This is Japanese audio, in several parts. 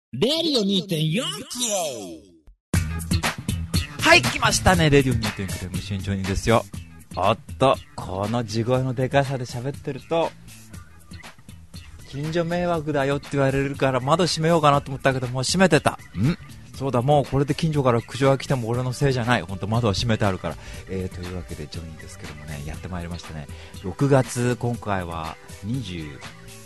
レディオ 2.4 キロ。 はい、来ましたね。レディオ 2.4 キロ無心ジョニーですよ。おっと、この地声のでかさで喋ってると近所迷惑だよって言われるから窓閉めようかなと思ったけど、もう閉めてた。そうだ、もうこれで近所から苦情が来ても俺のせいじゃない。本当窓は閉めてあるから。というわけでジョニーですけどもね、やってまいりましたね。6月、今回は22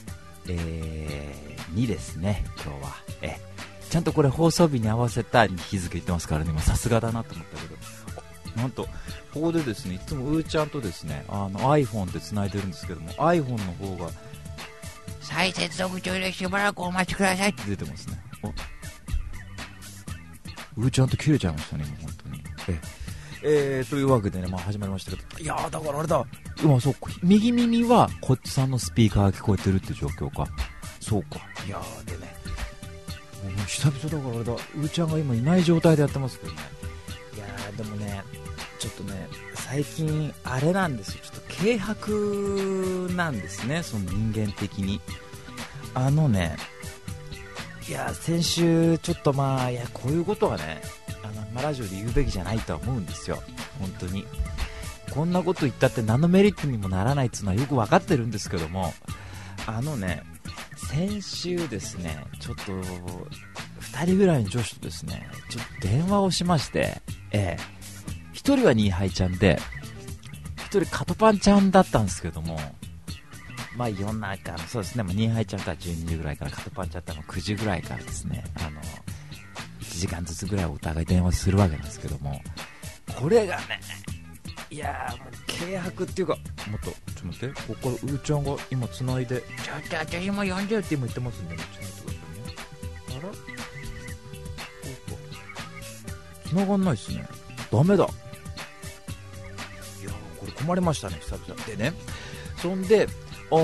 ですね、今日は。ちゃんとこれ放送日に合わせた日付言ってますからね、今さすがだなと思ったけど、なんとここでですね、いつもうーちゃんとですね、iPhone で繋いでるんですけども、 iPhone の方が再接続中でしばらくお待ちくださいって出てますね。うーちゃんと切れちゃいましたね、今本当に。というわけでね、始まりましたけど、いやー、だからあれだ、今そう、右耳はこっちさんのスピーカーが聞こえてるって状況か。そうか。いやー、でね、もう久々だからあれだ、うーちゃんが今いない状態でやってますけどね。いやー、でもね、ちょっとね、最近あれなんですよ、ちょっと軽薄なんですね、その人間的に。いや、先週ちょっといや、こういうことはね、ラジオで言うべきじゃないとは思うんですよ。本当にこんなこと言ったって何のメリットにもならないっていうのはよく分かってるんですけども、先週ですね、ちょっと2人ぐらいの女子とですね、ちょっと電話をしまして、1人はニーハイちゃんで、1人カトパンちゃんだったんですけども、夜中の、そうですね、ニーハイちゃんとは12時ぐらいから、カトパンちゃんとは9時ぐらいからですね、1時間ずつぐらいお互い電話するわけなんですけども、これがね、いやー、もう軽薄っていうか、ちょっと待って、ここからうーちゃんが今つないで、ちょっと私も呼んでよって今言ってますんでね、ちょっと待ってくださいね。あら、繋がんないっすね、ダメだ。いやー、これ困りましたね、久々でね。そんで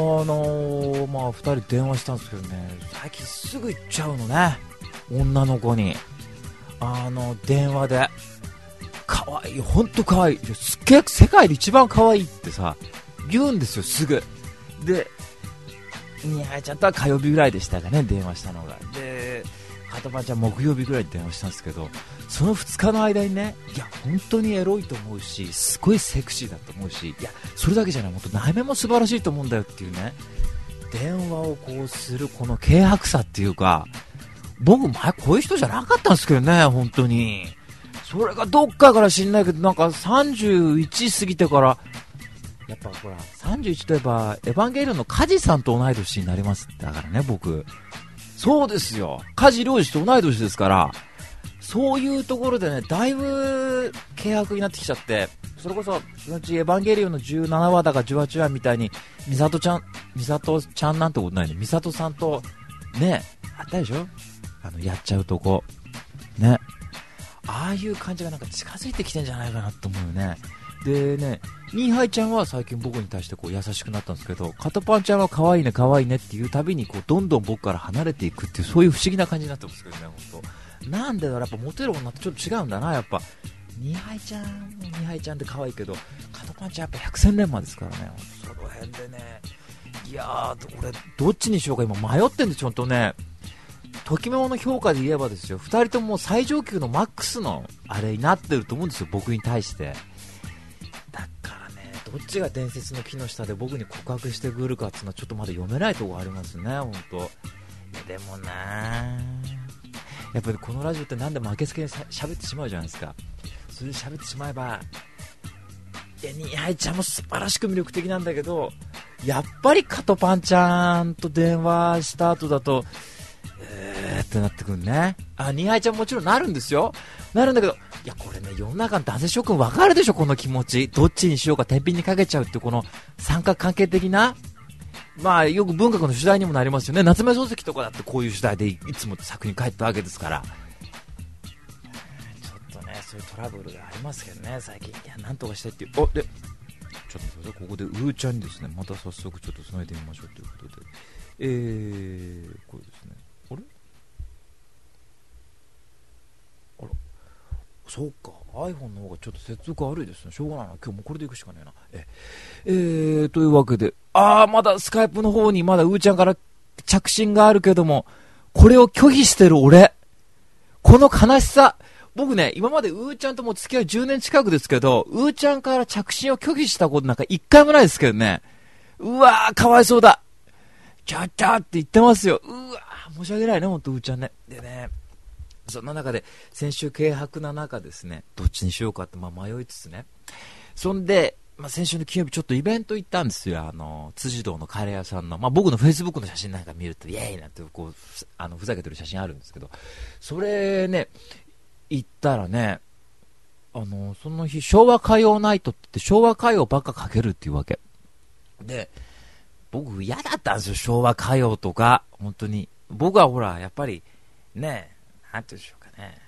2人電話したんですけどね、最近すぐ行っちゃうのね、女の子に電話で、かわいい、ほんとかわいい、すっげえ世界で一番かわいいってさ言うんですよ、すぐで。ニハイちゃんとは火曜日ぐらいでしたかね、電話したのが。で、カトパンちゃん木曜日ぐらいに電話したんですけど、その2日の間にね、いや本当にエロいと思うし、すごいセクシーだと思うし、いやそれだけじゃない、本当内面も素晴らしいと思うんだよっていうね、電話をこうするこの軽薄さっていうか、僕前こういう人じゃなかったんですけどね、本当に。それがどっかから知んないけど、なんか31過ぎてから、やっぱほら31といえばエヴァンゲリオンのカジさんと同い年になります。だからね、僕そうですよ、カジ良治と同い年ですから、そういうところでね、だいぶ軽薄になってきちゃって、それこそうちエヴァンゲリオンの17話だか18話みたいにミサトちゃんなんてことないね、ミサトさんとね、あったでしょ、やっちゃうとこね、ああいう感じがなんか近づいてきてんじゃないかなと思うよね。でね、ニーハイちゃんは最近僕に対してこう優しくなったんですけど、カトパンちゃんは可愛いね可愛いねっていうたびにこうどんどん僕から離れていくっていう、そういう不思議な感じになってますけどね、本当。なんでだろう、やっぱモテる女ってちょっと違うんだな、やっぱ。ニーハイちゃんって可愛いけど、カトパンちゃんやっぱ百戦錬磨ですからね、その辺でね。いやー、俺どっちにしようか今迷ってんで、ちょっとね、ときめもの評価で言えばですよ、2人とも最上級のマックスのあれになってると思うんですよ、僕に対して。だからね、どっちが伝説の木の下で僕に告白してくるかっていうのはちょっとまだ読めないところありますね、本当。いやでもな、やっぱりこのラジオって何でも負けつけに喋ってしまうじゃないですか。それで喋ってしまえば、いや、ニーハイちゃんも素晴らしく魅力的なんだけど、やっぱりカトパンちゃんと電話した後だとってなってくるね。ニーハイちゃんもちろんなるんですよ、なるんだけど、いやこれね、世の中の男性諸君分かるでしょ、この気持ち。どっちにしようか天秤にかけちゃうってこの三角関係的な、よく文学の主題にもなりますよね。夏目漱石とかだってこういう主題でいつも作品書いたわけですから、ちょっとね、そういうトラブルがありますけどね、最近。いや、なんとかしてっていう。でちょっと待ってください、ここでうーちゃんにですね、また早速ちょっと繋いでみましょうということで、これですね、あれそうか、 iPhone の方がちょっと接続悪いですね、しょうがないな、今日もこれでいくしかねえな。というわけで、まだスカイプの方にまだうーちゃんから着信があるけども、 これを拒否してる俺。この悲しさ。僕ね、今までうーちゃんとも付き合い10年近くですけど、うーちゃんから着信を拒否したことなんか一回もないですけどね。うわー、かわいそうだ。ちゃちゃって言ってますよ。うわー、申し訳ないね、ほんとうーちゃんね。でね、そんな中で、先週軽薄な中ですね、どっちにしようかって迷いつつね。そんで、先週の金曜日ちょっとイベント行ったんですよ。辻堂のカレー屋さんの、僕のフェイスブックの写真なんか見ると、イエーイなんてこう、ふざけてる写真あるんですけど、それね、行ったらね、その日、昭和歌謡ナイトって言って、昭和歌謡ばっかかけるっていうわけ。で、僕嫌だったんですよ、昭和歌謡とか、本当に。僕はほら、やっぱり、ね、なんていうんでしょうかね。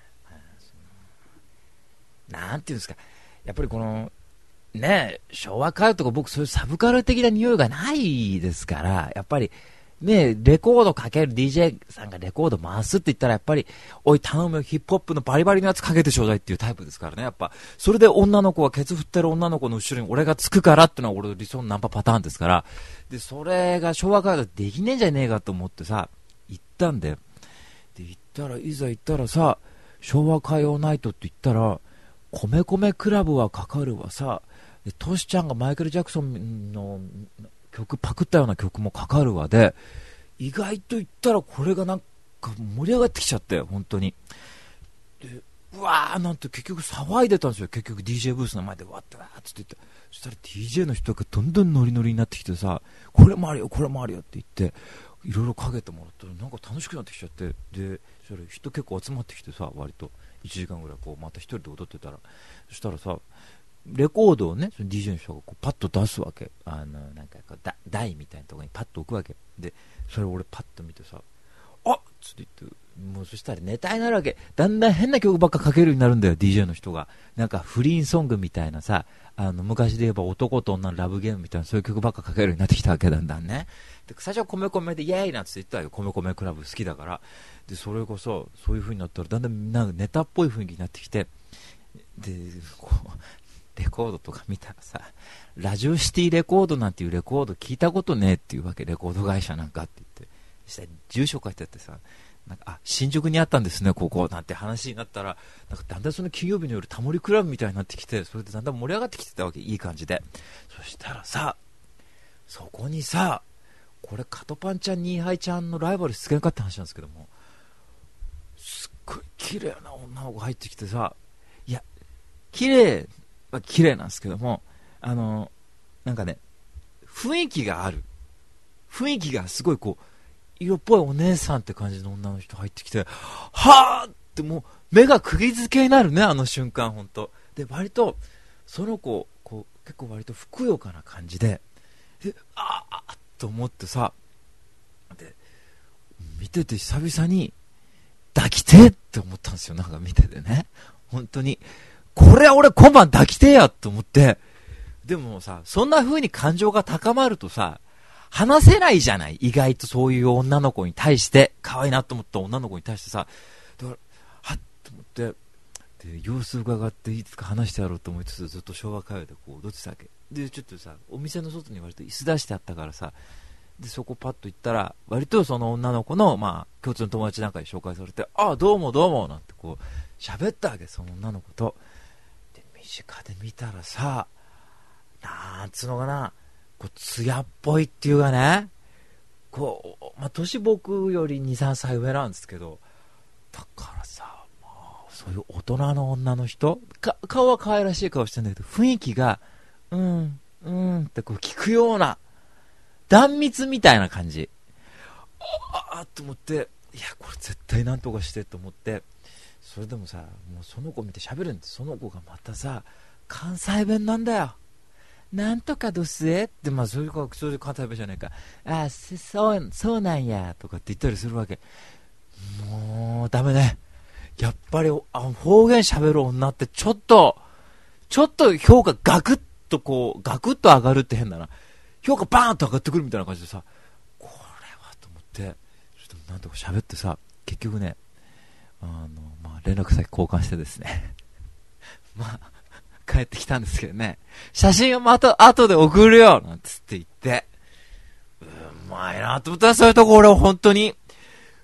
なんていうんですか。やっぱりこの、ね、昭和歌謡とか僕そういうサブカル的な匂いがないですから、やっぱり、ね、レコードかける DJ さんがレコード回すって言ったらやっぱり、おい頼むよヒップホップのバリバリのやつかけてちょうだいっていうタイプですからね、やっぱ。それで女の子がケツ振ってる女の子の後ろに俺がつくからってのは俺の理想のナンパパターンですから。で、それが昭和歌謡できねえんじゃねえかと思ってさ、行ったんだよ。で、いざ行ったらさ、昭和歌謡ナイトって言ったら、米米クラブはかかるわさ、でトシちゃんがマイケル・ジャクソンの曲パクったような曲もかかるわで、意外と言ったらこれがなんか盛り上がってきちゃって本当に。で、うわーなんて結局騒いでたんですよ。結局 DJ ブースの前でわってわーって言って、そしたら DJ の人がどんどんノリノリになってきてさ、これもあるよこれもあるよって言っていろいろかけてもらったらなんか楽しくなってきちゃって、でそれ人結構集まってきてさ、割と1時間ぐらいこうまた一人で踊ってたら、そしたらさレコードをね、その DJ の人がこうパッと出すわけ。なんかこう台みたいなところにパッと置くわけで、それを俺パッと見てさ、あっつって言って、もうそしたらネタになるわけ。だんだん変な曲ばっかかけるようになるんだよ DJ の人が。なんか不倫ソングみたいなさ、昔で言えば男と女のラブゲームみたいなそういう曲ばっかかけるようになってきたわけだんだんね。で最初は米米でイエーイなんて言ったわよ。米米クラブ好きだから。でそれこそそういう風になったらだんだんなんかネタっぽい雰囲気になってきて、でこうレコードとか見たらさ、ラジオシティレコードなんていうレコード聞いたことねえっていうわけ。レコード会社なんかって言って、そしたら住所書いてあってさ、なんか新宿にあったんですねここなんて話になったら、なんかだんだんその金曜日の夜タモリクラブみたいになってきて、それでだんだん盛り上がってきてたわけ、いい感じで。そしたらさ、そこにさ、これカトパンちゃんニーハイちゃんのライバル出現かって話なんですけども、すっごい綺麗な女の子入ってきてさ、いや綺麗は綺麗なんですけども、なんかね、雰囲気がある。雰囲気がすごいこう、色っぽいお姉さんって感じの女の人入ってきて、はぁってもう目が釘付けになるね、あの瞬間ほんと。で、割と、その子、こう、結構割とふくよかな感じで、あーと思ってさ、で、見てて久々に、抱きてーって思ったんですよ、なんか見ててね。本当に。これは俺今晩抱きてーやって思って、でもさ、そんな風に感情が高まるとさ、話せないじゃない、意外とそういう女の子に対して、可愛いなと思った女の子に対してさ、だから、はっと思って、で、様子伺っていつか話してやろうと思いつつ、ずっと昭和歌謡でこう踊ってたわけ。で、ちょっとさ、お店の外に割と椅子出してあったからさ、で、そこパッと行ったら、割とその女の子の、共通の友達なんかに紹介されて、ああ、どうもどうも、なんてこう、喋ったわけ、その女の子と。で、身近で見たらさ、なんつうのかな、こう、艶っぽいっていうかね、こう、年僕より2、3歳上なんですけど、だからさ、そういう大人の女の人、顔は可愛らしい顔してるんだけど、雰囲気が、ってこう聞くような、断蜜みたいな感じ。あと思って、いや、これ絶対なんとかしてと思って、それでもさ、もうその子見て喋るんです。その子がまたさ、関西弁なんだよ。なんとかどすえって、そういう関西弁じゃないか。あ、そうなんや、とかって言ったりするわけ。もう、ダメね。やっぱり、方言喋る女ってちょっと評価ガクッと上がるって変だな。評価バーンと上がってくるみたいな感じでさ、これはと思って、ちょっとなんとか喋ってさ、結局ね、連絡先交換してですね、帰ってきたんですけどね、写真をまた後で送るよなんつって言って、うまいなと思ったら、そういうとこ俺は本当に、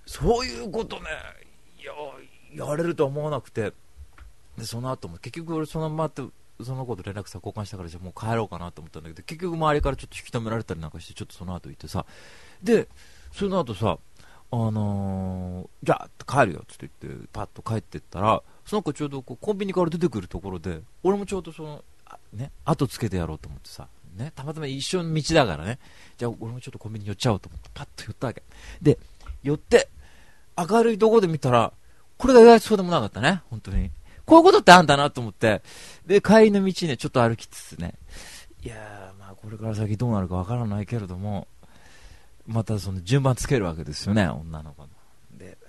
そういうことね、やれるとは思わなくて、でその後も結局俺そのままってその子と連絡先交換したから、じゃあもう帰ろうかなと思ったんだけど、結局周りからちょっと引き止められたりなんかして、ちょっとその後行ってさ、でその後さ、じゃあ帰るよって言ってパッと帰ってったら、その子ちょうどこうコンビニから出てくるところで、俺もちょうどそのね後つけてやろうと思ってさ、ね、たまたま一緒の道だからね、じゃあ俺もちょっとコンビニ寄っちゃおうと思ってパッと寄ったわけで、寄って明るいところで見たら、これが意外とそうでもなかったね、本当に。こういうことってあんだなと思って、で帰りの道ねちょっと歩きつつね、いやー、まあこれから先どうなるかわからないけれども、またその順番つけるわけですよね、女の子の。で、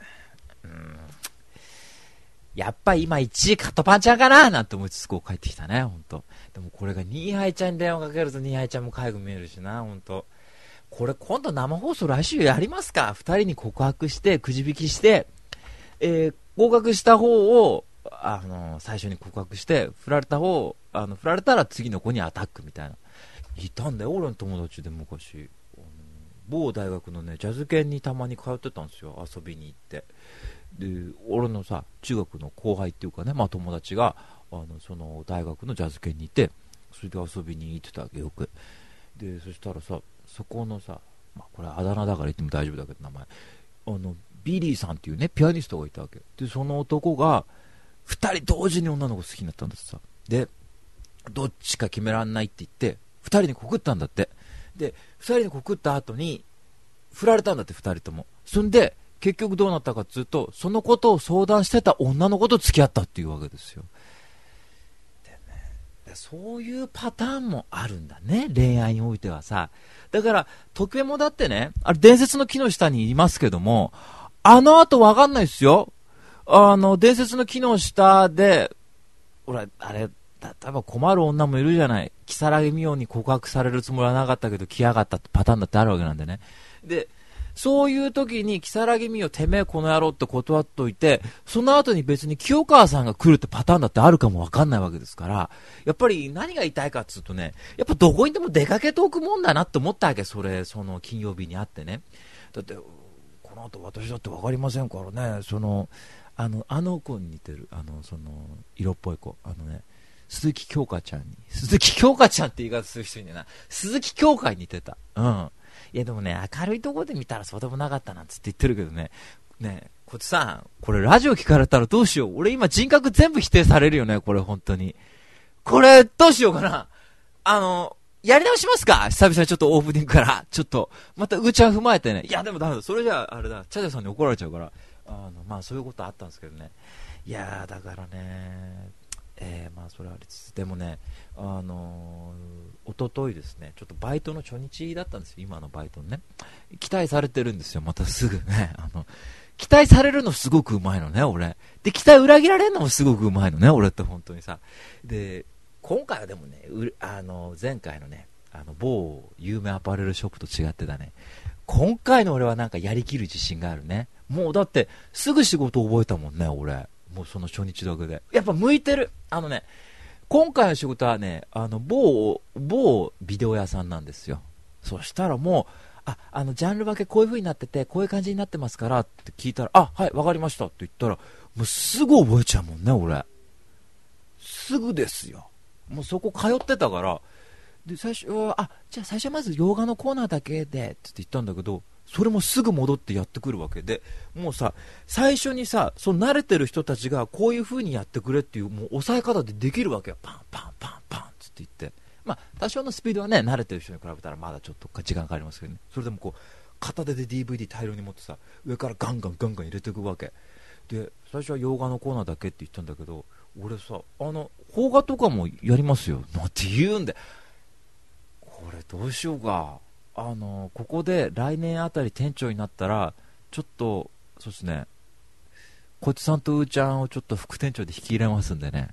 やっぱ今1位カットパンちゃんかななんて思いつつこう帰ってきたね、ほんと。でもこれがニーハイちゃんに電話かけるとニーハイちゃんも介護見えるしな、ほんと。これ今度生放送来週やりますか。2人に告白してくじ引きして、合格した方を最初に告白して、振られた方、振られたら次の子にアタックみたいな。いたんだよ、俺の友達で昔。某大学のね、ジャズ研にたまに通ってたんですよ、遊びに行って。で、俺のさ、中学の後輩っていうかね、まあ友達が、その大学のジャズ研にいて、それで遊びに行ってたわけよく。で、そしたらさ、そこのさ、まあこれあだ名だから言っても大丈夫だけど名前。ビリーさんっていうね、ピアニストがいたわけ。で、その男が、2人同時に女の子好きになったんですさ。で、どっちか決めらんないって言って、2人に告ったんだって。で、2人に告った後に、振られたんだって、2人とも。そんで、結局どうなったかっていうと、そのことを相談してた女の子と付き合ったっていうわけですよ。でね、そういうパターンもあるんだね、恋愛においてはさ。だから、時計もだってね、あれ伝説の木の下にいますけども、あの後わかんないですよ。伝説の木の下で、俺、あれ、多分困る女もいるじゃない。如月美音に告白されるつもりはなかったけど来やがったってパターンだってあるわけなんでね。で、そういう時に如月美音てめえこの野郎って断っといて、その後に別に清川さんが来るってパターンだってあるかもわかんないわけですから、やっぱり何が言いたいかっつうとね、やっぱどこにでも出かけておくもんだなって思ったわけ、その金曜日にあってね。だって、この後私だってわかりませんからね、あの子に似てる、色っぽい子、鈴木京香ちゃんに、鈴木京香ちゃんって言い方する人いねえな、鈴木京香に似てた。うん。いやでもね、明るいところで見たらそうでもなかったなんつって言ってるけどね、ねえ、こっちさん、これラジオ聞かれたらどうしよう。俺今人格全部否定されるよね、これ本当に。これ、どうしようかな。やり直しますか、久々にちょっとオープニングから。ちょっと、またうーちゃん踏まえてね。いやでもダメだ。それじゃあ、あれだ。チャチャさんに怒られちゃうから。まあそういうことあったんですけどね。いやー、だからね、まあそれはありつつ、でもね、一昨日ですね、ちょっとバイトの初日だったんですよ、今のバイトね。期待されてるんですよ、またすぐね。期待されるのすごくうまいのね、俺。で、期待裏切られるのもすごくうまいのね、俺って本当にさ。で、今回はでもね、前回のね、某有名アパレルショップと違ってだね、今回の俺はなんかやりきる自信があるね。もうだってすぐ仕事覚えたもんね、俺。もうその初日だけで。やっぱ向いてる。今回の仕事はね、某ビデオ屋さんなんですよ。そしたらもう、ジャンル分けこういう風になってて、こういう感じになってますからって聞いたら、はい、わかりましたって言ったら、もうすぐ覚えちゃうもんね、俺。すぐですよ。もうそこ通ってたから、で、最初は、じゃあ最初はまず洋画のコーナーだけでって言ったんだけど、それもすぐ戻ってやってくるわけで、もうさ、最初にさ、その慣れてる人たちがこういう風にやってくれっていう、もう抑え方でできるわけよ。パンパンパンパンって言って。まあ、多少のスピードはね、慣れてる人に比べたらまだちょっと時間かかりますけどね。それでもこう、片手で DVD 大量に持ってさ、上からガンガンガンガン入れていくわけ。で、最初は洋画のコーナーだけって言ったんだけど、俺さ、邦画とかもやりますよ。なんて言うんで、これどうしようか。ここで来年あたり店長になったら、ちょっと、そうですね、こいつさんとうーちゃんをちょっと副店長で引き入れますんでね。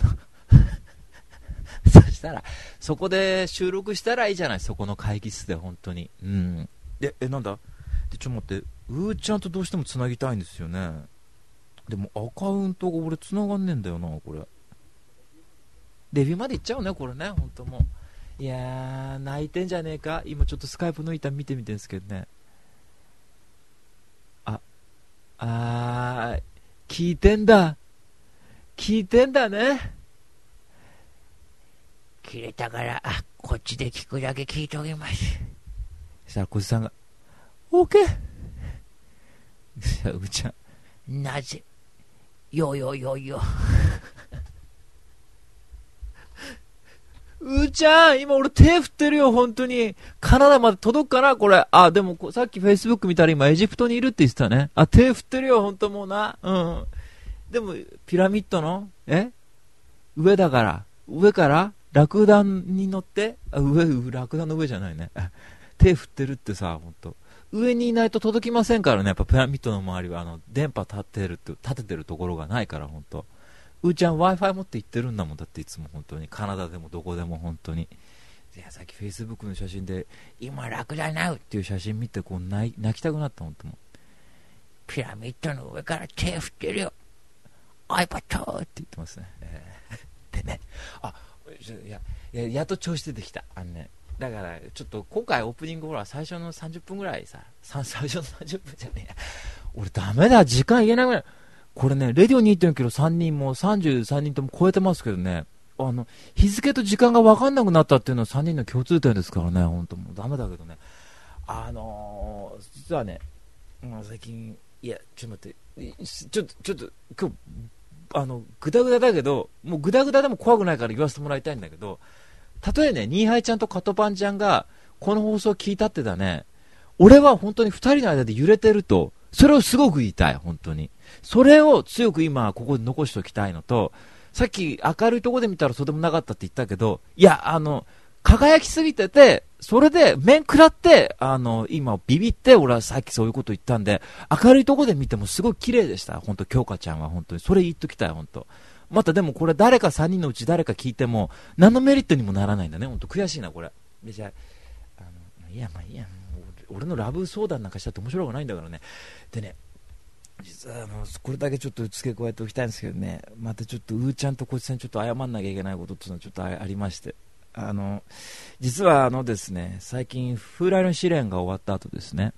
そしたら、そこで収録したらいいじゃない、そこの会議室で、本当に。うん。なんだで、ちょっと待って、うーちゃんとどうしてもつなぎたいんですよね。でもアカウントが俺つながんねえんだよな、これ。レビューまでいっちゃうね、これね、本当もう。いやー、泣いてんじゃねえか。今ちょっとスカイプ抜いた見てみてんですけどね。 聞いてんだ。聞いてんだね。 切れたから、こっちで聞くだけ聞いておきます。 そしたら小路さんが、オーケー。そしたらうーちゃん、 なぜよよよよ。 うーちゃん、今俺手振ってるよ、本当に。カナダまで届くかなこれ。でもさっきフェイスブック見たら今エジプトにいるって言ってたね。手振ってるよ、本当もうな。うん。でも、ピラミッドの、上だから、上からラクダに乗って、ラクダの上じゃないね。手振ってるってさ、本当上にいないと届きませんからね、やっぱピラミッドの周りは、電波立ててるところがないから、本当うーちゃん Wi-Fi 持って行ってるんだもん、だっていつも本当に。カナダでもどこでも本当に。いや、さっき Facebook の写真で、今ラクダナウっていう写真見て、こう泣きたくなった、本当もう。 ピラミッドの上から手振ってるよ。iPad って言ってますね。でね、やっと調子出てきた。だから、ちょっと今回オープニングほら、最初の30分ぐらいさ、最初の30分じゃねえや。俺ダメだ、時間言えないぐらい。これね、レディオ 2.4 キロ3人も33人とも超えてますけどね、日付と時間が分かんなくなったっていうのは3人の共通点ですからね、本当もうダメだけどね。実はね、最近、いや、ちょっと待って、ちょっと、今日、ぐだぐだだけど、もうぐだぐだでも怖くないから言わせてもらいたいんだけど、たとえね、ニーハイちゃんとカトパンちゃんが、この放送を聞いたってだね、俺は本当に2人の間で揺れてると、それをすごく言いたい、本当に。それを強く今、ここで残しておきたいのと、さっき明るいところで見たらそうでもなかったって言ったけど、いや、輝きすぎてて、それで面食らって、今ビビって俺はさっきそういうこと言ったんで、明るいところで見てもすごい綺麗でした。本当京香ちゃんは本当に。それ言っときたい、本当。またでもこれ誰か3人のうち誰か聞いても、何のメリットにもならないんだね。本当悔しいな、これ。で、じゃあ、いや、まあいいや。俺のラブ相談なんかしたって面白くないんだからね。でね、実はこれだけちょっと付け加えておきたいんですけどね、またちょっとうーちゃんとこいつさんにちょっと謝んなきゃいけないことっていうのはちょっとありまして、実はですね、最近風来の試練が終わった後ですね、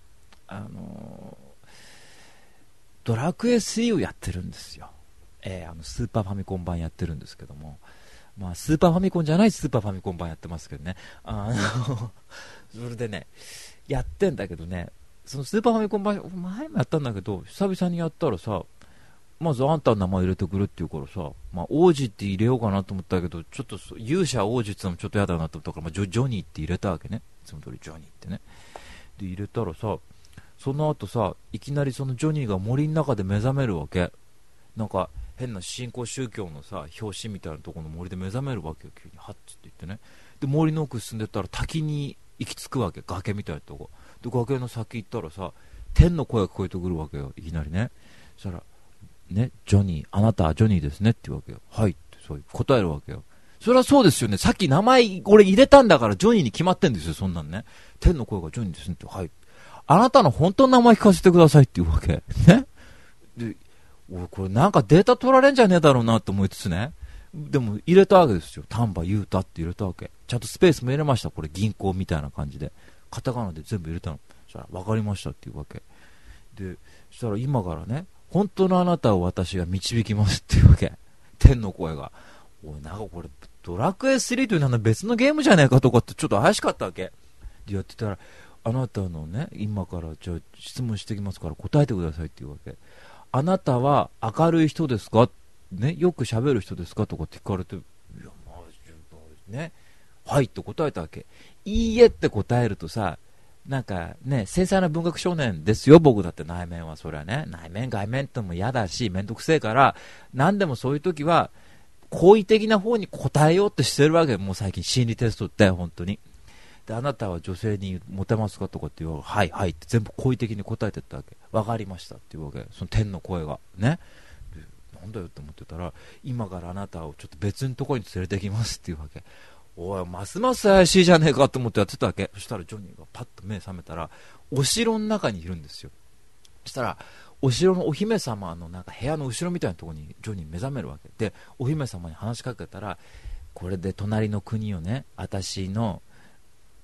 ドラクエ3をやってるんですよ。スーパーファミコン版やってるんですけども、まあスーパーファミコンじゃないスーパーファミコン版やってますけどね、それでねやってんだけどね、そのスーパーファミコン版前もやったんだけど、久々にやったらさ、まずあんたの名前入れてくれって言うからさ、まあ、王子って入れようかなと思ったけど、ちょっと勇者王子ってのもちょっとやだなと思ったから、まあ、ジョニーって入れたわけね。いつも通りジョニーってね。で入れたらさ、その後さ、いきなりそのジョニーが森の中で目覚めるわけ。なんか変な新興宗教のさ表紙みたいなところの森で目覚めるわけよ、急にハッつって言ってね。で森の奥進んでったら滝に行き着くわけ、崖みたいなとこで、崖の先行ったらさ、天の声が聞こえてくるわけよ、いきなりね。そしたらね、ジョニー、あなたはジョニーですねって言うわけよ。はいってそういう答えるわけよ。それはそうですよね、さっき名前俺入れたんだからジョニーに決まってんですよ、そんなんね。天の声がジョニーですねって、はい、あなたの本当の名前聞かせてくださいって言うわけね。で、俺これなんかデータ取られんじゃねえだろうなと思いつつね、でも入れたわけですよ。丹波裕太って入れたわけ。ちゃんとスペースも入れました。これ銀行みたいな感じでカタカナで全部入れたの。そしたら分かりましたっていうわけで、そしたら今からね、本当のあなたを私が導きますっていうわけ。天の声が。おい、なんかこれドラクエ3というのは別のゲームじゃねえかとかってちょっと怪しかったわけで、やってたら、あなたのね、今からじゃあ質問してきますから答えてくださいっていうわけ。あなたは明るい人ですかね、よく喋る人ですかとかって聞かれて、いや、まあね、はいって答えたわけ。いいえって答えるとさ、なんかね、繊細な文学少年ですよ、僕だって。内面はそれはね、内面外面っても嫌だしめんどくせえから、何でもそういう時は好意的な方に答えようってしてるわけ。もう最近心理テストって本当に。で、あなたは女性にモテますかとかって言うわけ。はいはいって全部好意的に答えてったわけ。分かりましたっていうわけ。その天の声がね。で、なんだよって思ってたら、今からあなたをちょっと別のところに連れてきますっていうわけ。おい、ますます怪しいじゃねえかと思ってやってたわけ。そしたらジョニーがパッと目覚めたら、お城の中にいるんですよ。そしたらお城のお姫様のなんか部屋の後ろみたいなところにジョニー目覚めるわけで、お姫様に話しかけたら、これで隣の国をね、私の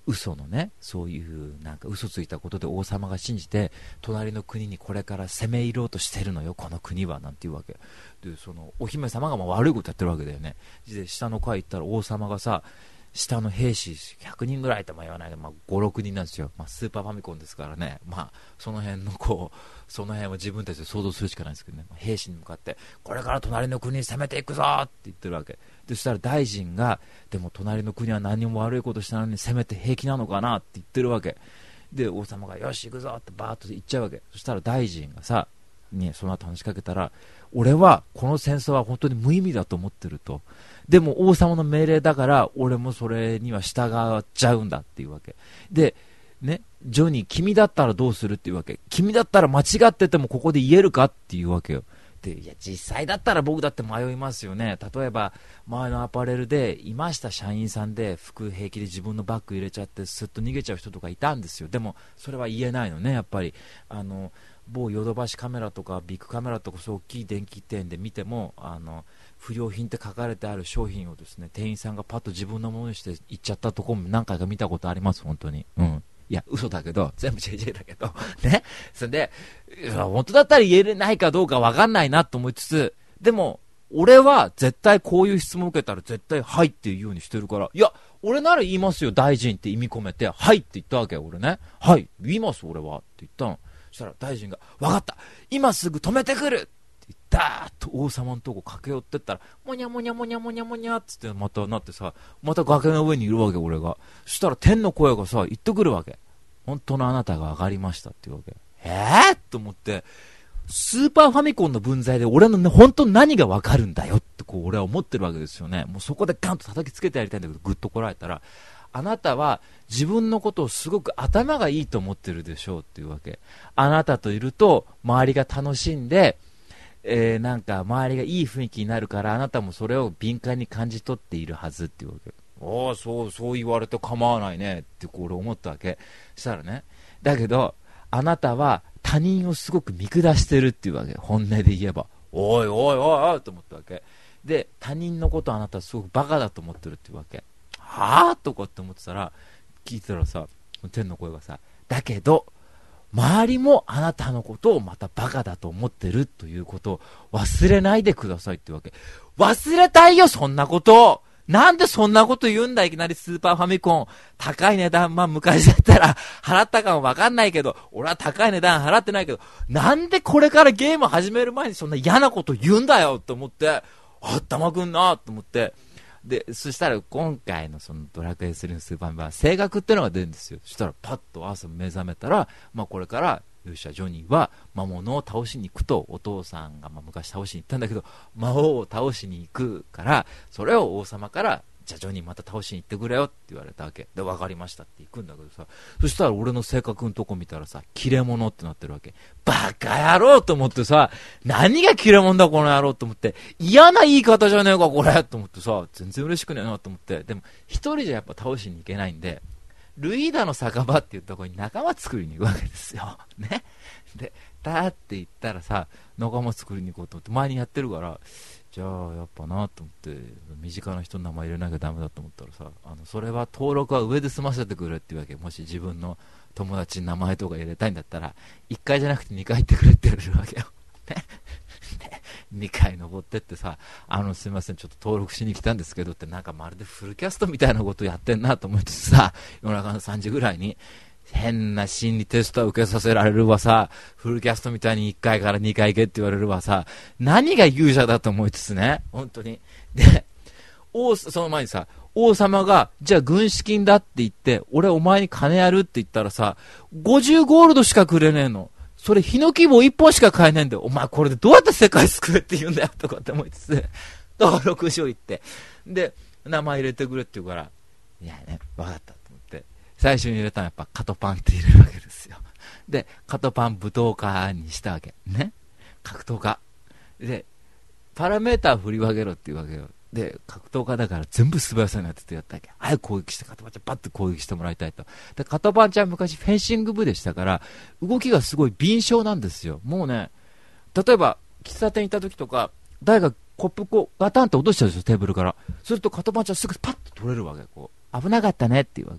嘘のね、そういうなんか嘘ついたことで王様が信じて、隣の国にこれから攻め入ろうとしてるのよこの国は、なんていうわけで、そのお姫様がまあ悪いことやってるわけだよね。で下の階行ったら王様がさ、下の兵士100人ぐらいとも言わないけど、まあ、5、6人なんですよ、まあ、スーパーファミコンですからね、まあ、その辺は自分たちで想像するしかないんですけどね、兵士に向かってこれから隣の国に攻めていくぞって言ってるわけで、そしたら大臣が、でも隣の国は何も悪いことしたのに攻めて平気なのかなって言ってるわけで、王様がよし行くぞってバーッと言っちゃうわけ。そしたら大臣がさ、その後話しかけたら、俺はこの戦争は本当に無意味だと思ってると、でも王様の命令だから俺もそれには従っちゃうんだっていうわけでね。ジョニー、君だったらどうするっていうわけ。君だったら間違っててもここで言えるかっていうわけよ。で、いや実際だったら僕だって迷いますよね。例えば前のアパレルでいました、社員さんで服平気で自分のバッグ入れちゃってすっと逃げちゃう人とかいたんですよ。でもそれは言えないのね、やっぱり某ヨドバシカメラとかビッグカメラとかそう大きい電気店で見ても不良品って書かれてある商品をですね、店員さんがパッと自分のものにして行っちゃったところも何回か見たことあります、本当に。いや嘘だけど、全部 JJ だけどね。それで本当だったら言えないかどうか分かんないなと思いつつ、でも俺は絶対こういう質問を受けたら絶対はいって言うようにしてるから、いや俺なら言いますよ大臣って意味込めてはいって言ったわけよ。俺ね、はい言います俺はって言ったの。そしたら大臣が、分かった今すぐ止めてくるって言ったーっと王様のとこ駆け寄ってったら、もにゃもにゃもにゃもにゃもにゃっつってまたなってさ、また崖の上にいるわけ俺が。そしたら天の声がさ言ってくるわけ。本当のあなたが上がりましたっていうわけ。と思って、スーパーファミコンの分際で俺のね本当に何が分かるんだよってこう俺は思ってるわけですよね。もうそこでガンと叩きつけてやりたいんだけど、ぐっとこらえたら、あなたは自分のことをすごく頭がいいと思ってるでしょうっていうわけ。あなたといると周りが楽しんで、なんか周りがいい雰囲気になるから、あなたもそれを敏感に感じ取っているはずっていうわけ。おお、そう言われて構わないねってこう俺思ったわけ。したらね、だけどあなたは他人をすごく見下してるっていうわけ。本音で言えば、おいおいおいおいと思ったわけで、他人のことをあなたはすごくバカだと思ってるっていうわけ。はぁとかって思ってたら、聞いてたらさ、天の声がさ、だけど周りもあなたのことをまたバカだと思ってるということを忘れないでくださいってわけ。忘れたいよそんなことを。なんでそんなこと言うんだ、いきなりスーパーファミコン高い値段、まあ昔だったら払ったかもわかんないけど、俺は高い値段払ってないけど、なんでこれからゲーム始める前にそんな嫌なこと言うんだよと思って、頭くんなと思って、でそしたら今回のそのドラクエ3のスーパーファミコンは性格っていうのが出るんですよ。そしたらパッと朝目覚めたら、まあこれから勇者ジョニーは魔物を倒しに行くと、お父さんがまあ昔倒しに行ったんだけど魔王を倒しに行くから、それを王様からじゃあジョニーまた倒しに行ってくれよって言われたわけで、分かりましたって行くんだけどさ、そしたら俺の性格のとこ見たらさ、切れ者ってなってるわけ。バカ野郎と思ってさ、何が切れ者だこの野郎と思って、嫌な言い方じゃねえかこれと思ってさ、全然嬉しくねえなと思って、でも一人じゃやっぱ倒しに行けないんで、ルイーダの酒場っていうところに仲間作りに行くわけですよね。でだって言ったらさ、仲間作りに行こうと思って前にやってるから、じゃあやっぱなと思って身近な人の名前入れなきゃダメだと思ったらさ、それは登録は上で済ませてくれっていうわけ。もし自分の友達に名前とか入れたいんだったら1回じゃなくて2回言ってくれって言われるわけよね。2回登ってってさ、すいませんちょっと登録しに来たんですけどって、なんかまるでフルキャストみたいなことやってんなと思ってさ、夜中の3時ぐらいに変な心理テストを受けさせられるわさ、フルキャストみたいに1回から2回行けって言われるわさ、何が勇者だと思いつつね、本当に。でその前にさ、王様がじゃあ軍資金だって言って、俺お前に金やるって言ったらさ、50ゴールドしかくれねえの。それヒノキ棒1本しか買えねえんだよ。お前これでどうやって世界救えって言うんだよとかって思いつつ、登録しよう言って、で名前入れてくれって言うから、いやね分かったと思って最初に入れたのはやっぱカトパンって入れるわけですよ。でカトパン武闘家にしたわけね、格闘家でパラメーター振り分けろっていうわけよ。で格闘家だから全部素早さになっててやったわけ。早く攻撃してカトパンちゃんバッと攻撃してもらいたいと。でカトパンちゃん昔フェンシング部でしたから動きがすごい敏捷なんですよ。もうね、例えば喫茶店行った時とか誰がコップこうガタンと落としちゃうんですよテーブルから。するとカトパンちゃんすぐパッと取れるわけ。こう危なかったねっていうわけ。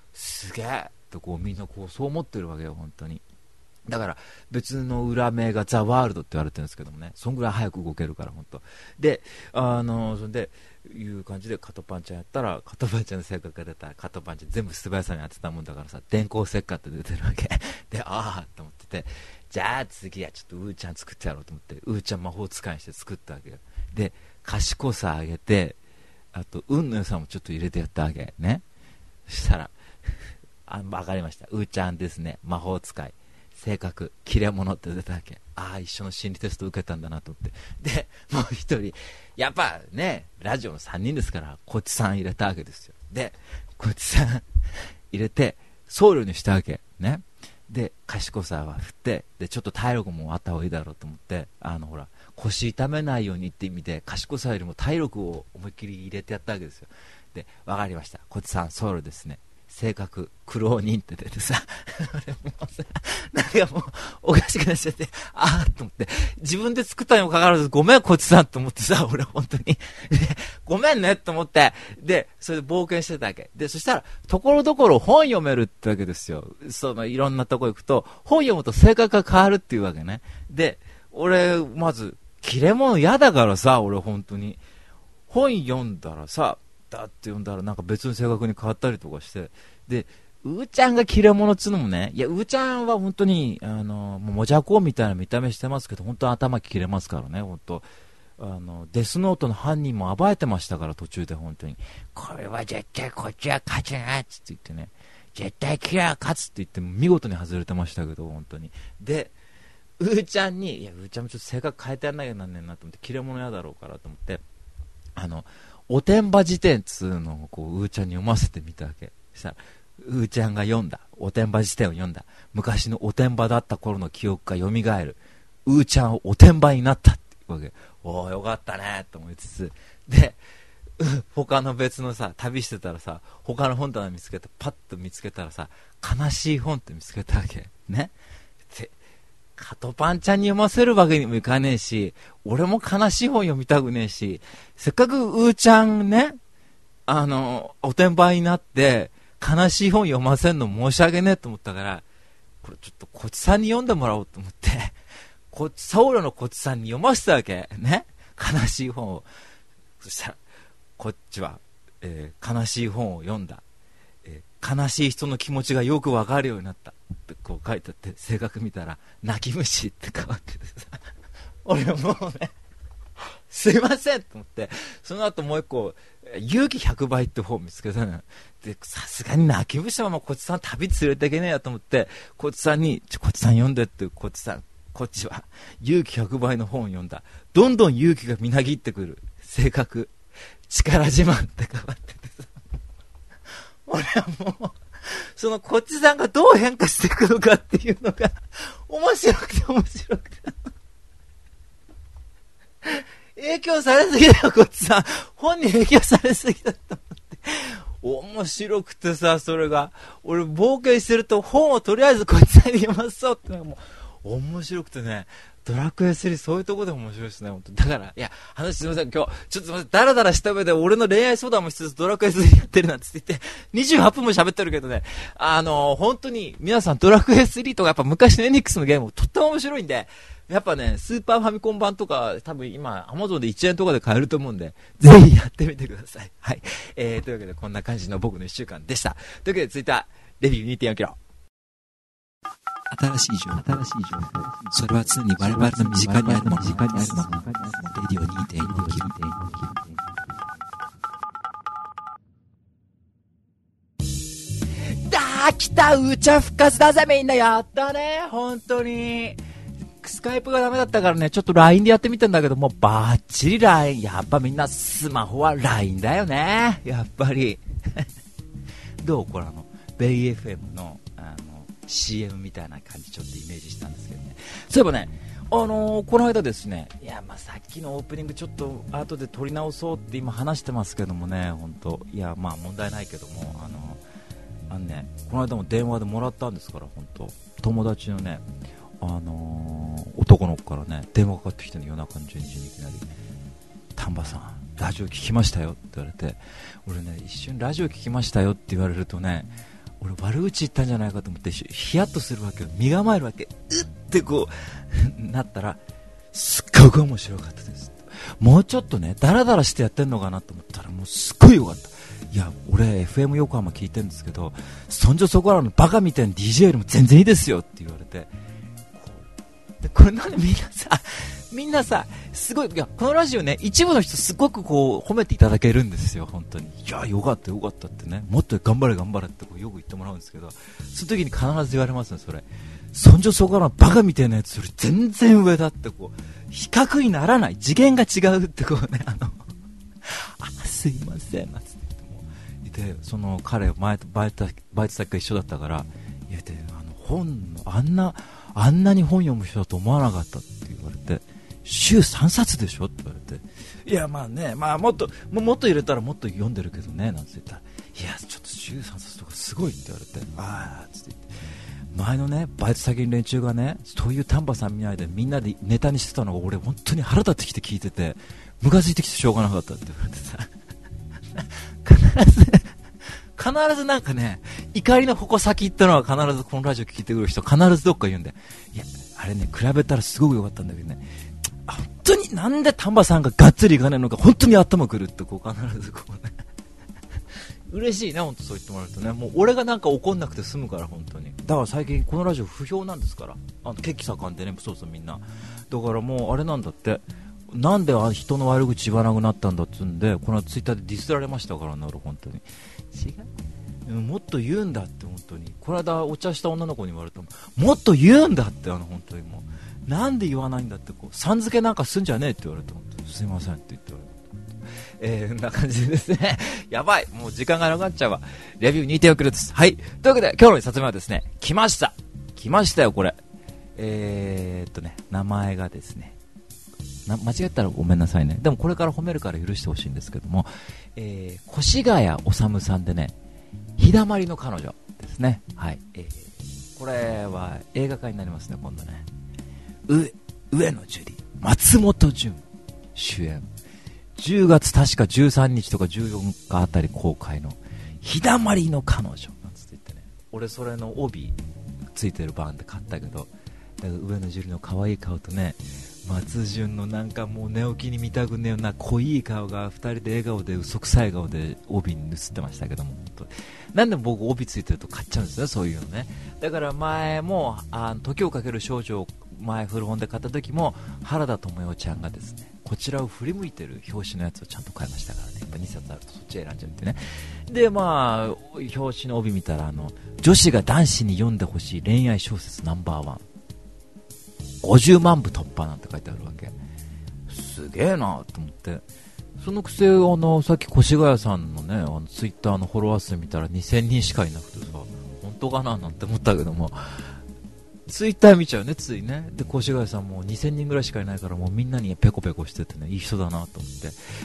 すげえとこうみんなこうそう思ってるわけよ本当に。だから別の裏名がザ・ワールドって言われてるんですけどもね、そんぐらい早く動けるから本当で、それでいう感じでカトパンちゃんやったら、カトパンちゃんの性格が出たら、カトパンちゃん全部素早さに当てたもんだからさ、電光石火って出てるわけで、ああと思ってて、じゃあ次はちょっとうーちゃん作ってやろうと思って、うーちゃん魔法使いにして作ったわけよ。で賢さ上げて、あと運の良さもちょっと入れてやったわけね。そしたら分かりました、うーちゃんですね、魔法使い、性格切れ者って出たわけ。ああ一緒の心理テスト受けたんだなと思って、でもう一人やっぱねラジオの3人ですから、こっちさん入れたわけですよ。でこっちさん入れて僧侶にしたわけね。で賢さは振って、でちょっと体力もあった方がいいだろうと思って、ほら腰痛めないようにって意味で賢さよりも体力を思いっきり入れてやったわけですよ。で分かりました、こっちさん僧侶ですね、性格苦労人って出てさ俺もうさなんかもうおかしくなっちゃって、ああと思って、自分で作ったにもかかわらずごめんこっちさんと思ってさ、俺本当にでごめんねと思って、でそれで冒険してたわけで、そしたらところどころ本読めるってわけですよ。そのいろんなとこ行くと本読むと性格が変わるっていうわけね。で俺まず切れ者嫌だからさ、俺本当に本読んだらさ、だって読んだらなんか別の性格に変わったりとかして、でうーちゃんが切れ者っつうのもね、いやうーちゃんは本当にもじゃこみたいな見た目してますけど、本当に頭切れますからね。本当デスノートの犯人も暴れてましたから、途中で本当にこれは絶対こっちは勝ちないっつって言ってね、絶対キラー勝つって言って見事に外れてましたけど本当に。でうーちゃんに、いやうーちゃんもちょっと性格変えてやんなきゃなんねんなと思って、切れ者やだろうからと思って、おてんば辞典っつうのをこううーちゃんに読ませてみたわけ。そしたらうーちゃんが読んだおてんば辞典を読んだ、昔のおてんばだった頃の記憶が蘇る、うーちゃんおてんばになったっていうわけ。おーよかったねと思いつつ、で他の別のさ旅してたらさ、他の本棚見つけてパッと見つけたらさ、悲しい本って見つけたわけね。でカトパンちゃんに読ませるわけにもいかねえし、俺も悲しい本読みたくねえし、せっかくうーちゃんねおてんばになって悲しい本読ませんの申し訳ねえと思ったから、これちょっとこっちさんに読んでもらおうと思って僧侶のこっちさんに読ませたわけね、悲しい本を。そしたらこっちは、悲しい本を読んだ、悲しい人の気持ちがよくわかるようになったってこう書いてあって、性格見たら泣き虫って変わっててさ俺もうねすいませんと思って、その後もう一個勇気100倍って本見つけたのよ。でさすがに泣き虫はもうこっちさん旅連れていけねえやと思って、こっちさんにこっちさん読んでって、こっちは勇気100倍の本を読んだ。どんどん勇気がみなぎってくる、性格力自慢って変わっててさ俺はもうそのこっちさんがどう変化していくのかっていうのが面白くて影響されすぎだよこっちさん、本に影響されすぎだと思って、面白くてさ、それが俺冒険してると本をとりあえずこっちさんに読まそうってのがもう面白くてね、ドラクエ3そういうとこでも面白いですね本当。だからいや話すいません、今日ちょっとすいません、ダラダラした上で俺の恋愛相談もしつつドラクエ3やってるなんて言って28分も喋ってるけどね、本当に皆さんドラクエ3とかやっぱ昔のエニックスのゲームとっても面白いんで、やっぱねスーパーファミコン版とか多分今 Amazon で1円とかで買えると思うんで、ぜひやってみてください。はい、というわけでこんな感じの僕の1週間でした。というわけでツイッターレビュー 2.4 キロ、 新しい情報、それは常に我々の身近にあるもの、レディオ 2.4 キロ。 来た、うーちゃん復活だぜみんな、やったね本当に。スカイプがダメだったからね、ちょっと LINE でやってみたんだけども、バッチリ LINE、 やっぱみんなスマホは LINE だよねやっぱりどうこれベイ FM のCM みたいな感じちょっとイメージしたんですけどね。そういえばね、この間ですね、いやさっきのオープニングちょっと後で撮り直そうって今話してますけどもね、本当いや問題ないけども、この間も電話でもらったんですから、本当友達のね、男の子からね電話かかってきてね、夜中の12時にいきなり、丹波さんラジオ聞きましたよって言われて、俺ね一瞬ラジオ聞きましたよって言われるとね、 俺悪口言ったんじゃないかと思ってヒヤッとするわけよ。身構えるわけ。うってこうなったら、すっごく面白かったです。もうちょっとねダラダラしてやってんのかなと思ったら、もうすっごい良かった。いや俺 FM 横浜聞いてるんですけど、そんじょそこらのバカみたいな DJ よりも全然いいですよって言われて、これなんでみんなさすごい、いやこのラジオね一部の人すごくこう褒めていただけるんですよ本当に。いやよかったよかったってね、もっと頑張れ頑張れってこうよく言ってもらうんですけど、その時に必ず言われますね。それそんじょそこらのバカみたいなやつより全然上だってこう比較にならない、次元が違うってこうね、すいませんなんつってで、その彼バイト先が一緒だったから、いやで本のあんなに本読む人だと思わなかったって言われて、週3冊でしょって言われて、いやまあね、まあもっと入れたらもっと読んでるけどねなんて言ったら、いやちょっと週3冊とかすごいって言われて、ああつって言って、前のねバイト先の連中がねそういう丹波さん見ないでみんなでネタにしてたのが俺本当に腹立ってきて聞いてて、ムカついてきてしょうがなかったって言われてさ必ずなんかね怒りの矛先行ったのは必ずこのラジオ聞いてくる人必ずどっか言うんで、いやあれね比べたらすごく良かったんだけどね、本当になんで丹波さんががっつりいかないのか本当に頭くるってこう必ずこうね嬉しいね本当そう言ってもらうとね、もう俺がなんか怒んなくて済むから本当に。だから最近このラジオ不評なんですから、血気盛んでね、そうそうみんなだからもうあれなんだって、なんで人の悪口言わなくなったんだっつうんで、このツイッターでディスられましたからね、俺本当に違う、もっと言うんだって本当に。この間お茶した女の子に言われたもっと言うんだって本当にもうなんで言わないんだってこう、さん付けなんかすんじゃねえって言われて、本当にすいませんって言ってこんな感じですねやばいもう時間がなくなっちゃうわ。レビュー2点送るです。はい、というわけで今日の一冊目はですね、来ましたよこれ。名前がですね、間違ったらごめんなさいね。でもこれから褒めるから許してほしいんですけども、越谷治さんでね、日だまりの彼女ですね。はい、これは映画化になりますね今度ね。上野樹里、松本潤主演、10月確か13日とか14日あたり公開の日だまりの彼女なんつって言ってね、俺それの帯ついてる版で買ったけど、だから上野樹里の可愛い顔とね、松潤のなんかもう寝起きに見たくねえような濃い顔が2人で笑顔で嘘くさい顔で帯に写ってましたけども、なんで僕帯ついてると買っちゃうんですよそういうのね。だから前も時をかける少女を前古本で買った時も原田知世ちゃんがですねこちらを振り向いてる表紙のやつをちゃんと買いましたからね。やっぱ2冊あるとそっち選んじゃうってね。でまあ表紙の帯見たら女子が男子に読んでほしい恋愛小説ナンバーワン50万部突破なんて書いてあるわけ。すげえなと思って、そのくせさっき越谷さんのねツイッターのフォロワー数見たら2000人しかいなくてさ、本当かななんて思ったけども、ツイッター見ちゃうねついね。で越谷さんも2000人ぐらいしかいないからもうみんなにペコペコしててね、いい人だなと思って、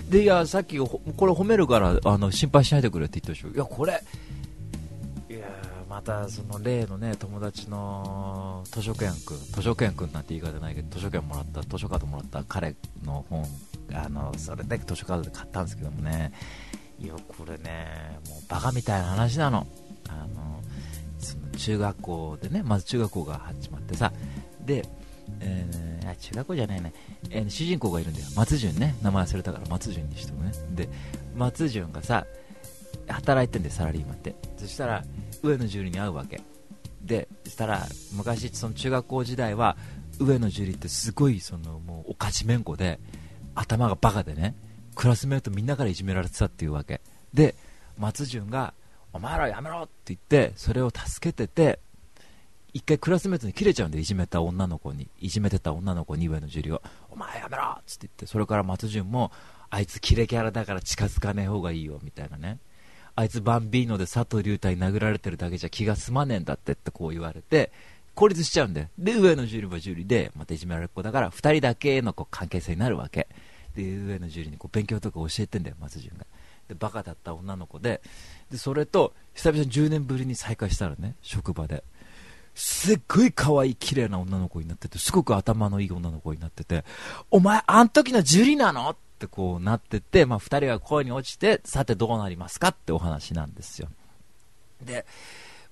でいやさっきこれ褒めるから心配しないでくれって言ったでしょ。いやこれまたその例のね友達の図書券くんなんて言い方ないけど、図書カードもらった彼の本それで図書カードで買ったんですけどもね、いやこれねもうバカみたいな話なの。その中学校でね、まず中学校が始まってさ、で、中学校じゃないね、主人公がいるんだよ、松潤ね、名前忘れたから松潤にしてもね。で松潤がさ働いてんでサラリーマンで、そしたら上野樹里に会うわけで、そしたら昔その中学校時代は上野樹里ってすごいもうおかちめんこで頭がバカでね、クラスメートみんなからいじめられてたっていうわけで、松潤がお前らやめろって言ってそれを助けてて、一回クラスメートに切れちゃうんで、いじめてた女の子に上野樹里をお前やめろっつって言って、それから松潤もあいつキレキャラだから近づかねえ方がいいよみたいなね、あいつバンビーノで佐藤隆太に殴られてるだけじゃ気が済まねえんだってこう言われて孤立しちゃうんだよ。で上野樹里は樹里でまたいじめられっ子だから2人だけの関係性になるわけで、上野樹里に勉強とか教えてんだよ松潤が。でバカだった女の子で、それと久々に10年ぶりに再会したらね、職場ですっごい可愛い綺麗な女の子になってて、すごく頭のいい女の子になってて、お前あん時の樹里なのってこうなってて、2人が恋に落ちて、さてどうなりますかってお話なんですよ。で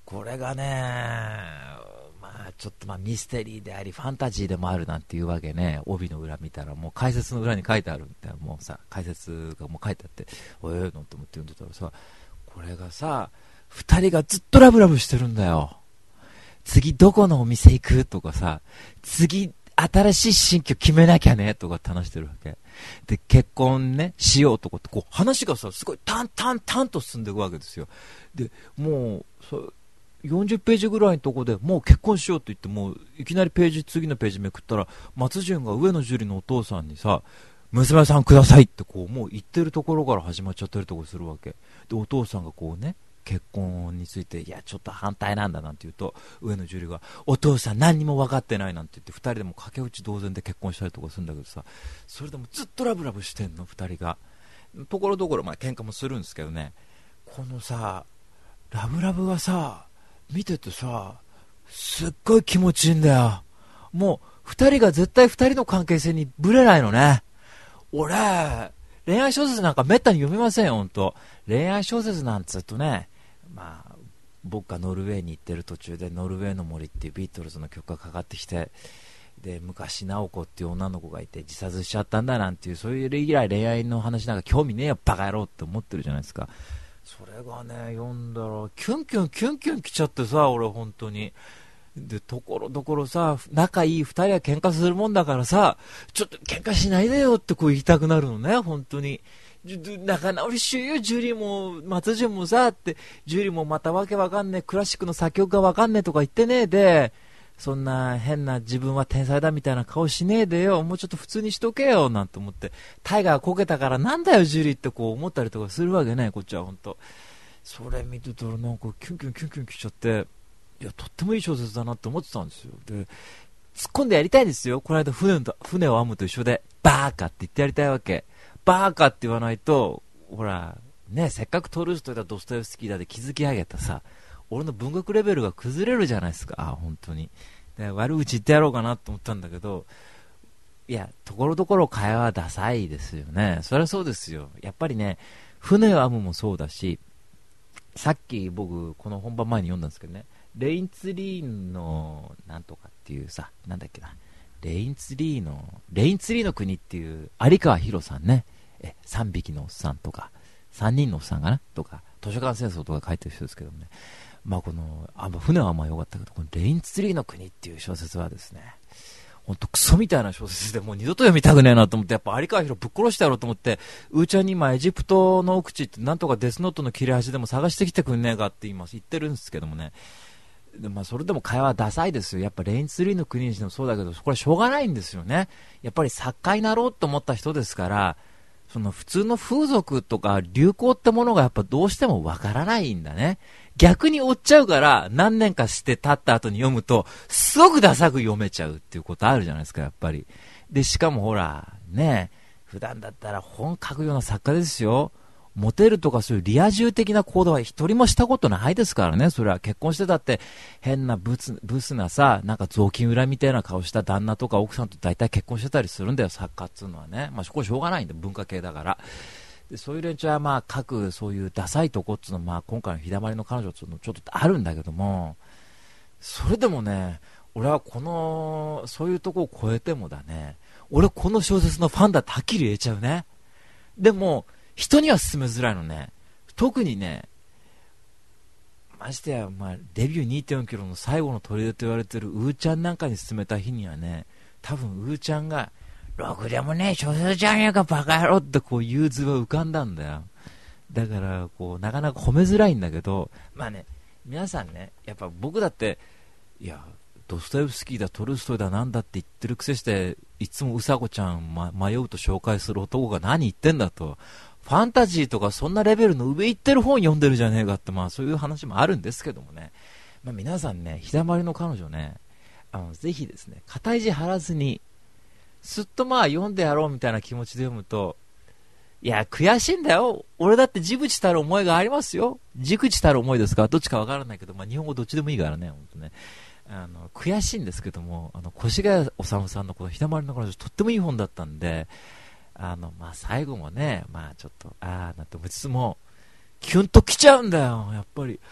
これがね、ちょっとミステリーでありファンタジーでもあるなんていうわけね。帯の裏見たらもう解説の裏に書いてあるんだよ。もうさ、解説がもう書いてあって、おえーのって思って読んでたらさ、これがさ、二人がずっとラブラブしてるんだよ。次どこのお店行くとかさ、次新しい新居決めなきゃねとかって話してるわけで、結婚ねしようとかってこう話がさ、すごいタンと進んでいくわけですよ。でもう40ページぐらいのとこでもう結婚しようと言って、もういきなり次のページめくったら、松潤が上野樹里のお父さんにさ、娘さんくださいってこうもう言ってるところから始まっちゃってるとこするわけで、お父さんがこうね、結婚についていやちょっと反対なんだなんて言うと、上野樹里がお父さん何にも分かってないなんて言って、2人でも駆け落ち同然で結婚したりとかするんだけどさ、それでもずっとラブラブしてんの2人が。ところどころ喧嘩もするんですけどね、このさラブラブがさ見ててさ、すっごい気持ちいいんだよ。もう2人が絶対2人の関係性にブレないのね。俺恋愛小説なんかめったに読みませんよ。ほんと恋愛小説なんつうとね、僕がノルウェーに行ってる途中でノルウェーの森っていうビートルズの曲がかかってきて、で昔直子っていう女の子がいて自殺しちゃったんだなんていう、そういう以来恋愛の話なんか興味ねえよバカ野郎って思ってるじゃないですか。それがね読んだらキュンキュン来ちゃってさ、俺本当に。でところどころさ、仲いい2人は喧嘩するもんだからさ、ちょっと喧嘩しないでよってこう言いたくなるのね、本当に。仲直りしようよ、ジュリーも松潤もさって、ジュリーもまたわけわかんねえクラシックの作曲がわかんねえとか言ってねえで、そんな変な自分は天才だみたいな顔しねえでよ、もうちょっと普通にしとけよなんて思って、タイガーこけたからなんだよジュリーってこう思ったりとかするわけね、こっちは本当。それ見てたらなんかキュンキュン来ちゃって、いやとってもいい小説だなって思ってたんですよ。で突っ込んでやりたいんですよ。この間船を編むと一緒でバーカって言ってやりたいわけ。バーカって言わないとほらね、せっかくトルストイだドストエフスキーだで築き上げたさ、俺の文学レベルが崩れるじゃないですか。本当にで悪口言ってやろうかなと思ったんだけど、いやところどころ会話はダサいですよね。そりゃそうですよ。やっぱりね、船を編むもそうだし、さっき僕この本番前に読んだんですけどね、レインツリーのなんとかっていうさ、なんだっけな、レインツリーの国っていう有川博さんね、3匹のおっさんとか3人のおっさんかなとか図書館戦争とか書いてる人ですけどもね、この船は良かったけど、このレインツリーの国っていう小説はですね、ほんとクソみたいな小説でもう二度と読みたくねえなと思って、やっぱ有川博ぶっ殺してやろうと思って、うーちゃんに今エジプトの奥地ってなんとかデスノートの切れ端でも探してきてくんねえかって言ってるんですけどもね、でそれでも会話はダサいですよ。やっぱレインツリーの国にしてもそうだけど、これはしょうがないんですよね。やっぱり作家になろうと思った人ですから、その普通の風俗とか流行ってものがやっぱどうしてもわからないんだね。逆に追っちゃうから、何年かして経った後に読むとすごくダサく読めちゃうっていうことあるじゃないですか、やっぱり。でしかもほらね、普段だったら本書くような作家ですよ。モテるとかそういうリア充的な行動は一人もしたことないですからね。それは結婚してたって変なブスなさ、なんか雑巾裏みたいな顔した旦那とか奥さんと大体結婚してたりするんだよ、作家っつうのはね。そこしょうがないんだよ、文化系だから。でそういう連中は書くそういうダサいとこっつうのは今回の日だまりの彼女っつうのちょっとあるんだけども、それでもね、俺はそういうとこを超えてもだね、俺この小説のファンだってはっきり言えちゃうね。でも人には勧めづらいのね。特にね、ましてや、デビュー 2.4 キロの最後の砦と言われてるうーちゃんなんかに勧めた日にはね、多分うーちゃんがろくでもねえ小説じゃねえかバカ野郎ってこういう図は浮かんだんだよ。だからなかなか褒めづらいんだけど、皆さんね、やっぱ僕だっていやドストエフスキーだトルストイだなんだって言ってるくせして、いつもうさこちゃん、迷うと紹介する男が何言ってんだと、ファンタジーとかそんなレベルの上行ってる本読んでるじゃねえかって、そういう話もあるんですけどもね、皆さんね、日だまりの彼女ね、ぜひですね、肩意地張らずにすっと読んでやろうみたいな気持ちで読むと、いや悔しいんだよ、俺だって地口たる思いがありますよ。地口たる思いですかどっちかわからないけど、日本語どっちでもいいからね、本当ね、悔しいんですけども、越谷治さんのこの日だまりの彼女とってもいい本だったんで、最後もね、ちょっとなんて思いつつもキュンときちゃうんだよ、やっぱり。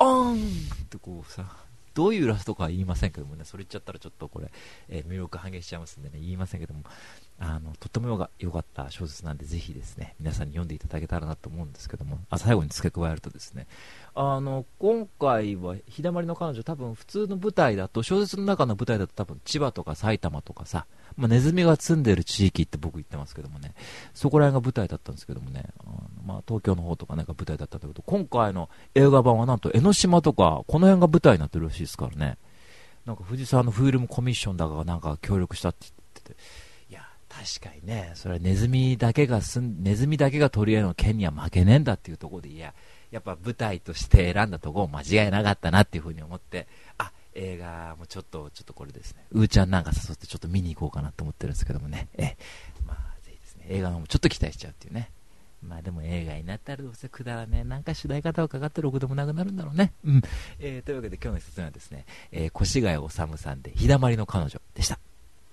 ーんってこうさ、どういうイラストかは言いませんけどもね、それ言っちゃったらちょっとこれ、魅力半減しちゃいますんでね、言いませんけども、とっても良かった小説なんで、ぜひですね、皆さんに読んでいただけたらなと思うんですけども、最後に付け加えるとですね、今回は日だまりの彼女、多分普通の舞台だと、小説の中の舞台だと多分千葉とか埼玉とかさ、ネズミが住んでる地域って僕言ってますけどもね、そこら辺が舞台だったんですけどもね、東京の方とかねが舞台だったんだけど、今回の映画版はなんと江ノ島とかこの辺が舞台になってるらしいですからね。なんか藤沢のフィルムコミッションだかなんか協力したって言ってて、いや確かにね、それはネズミだけが取り合いの剣には負けねえんだっていうところで、やっぱ舞台として選んだところ間違いなかったなっていうふうに思って、映画もちょっとこれですね、うーちゃんなんか誘ってちょっと見に行こうかなと思ってるんですけどもね、ぜひですね、映画の方もちょっと期待しちゃうっていうね。でも映画になったらどうせくだらね、なんか主題歌をかかってるろくでもなくなるんだろうね。というわけで今日の説明はですね、越谷治さんで日だまりの彼女でした。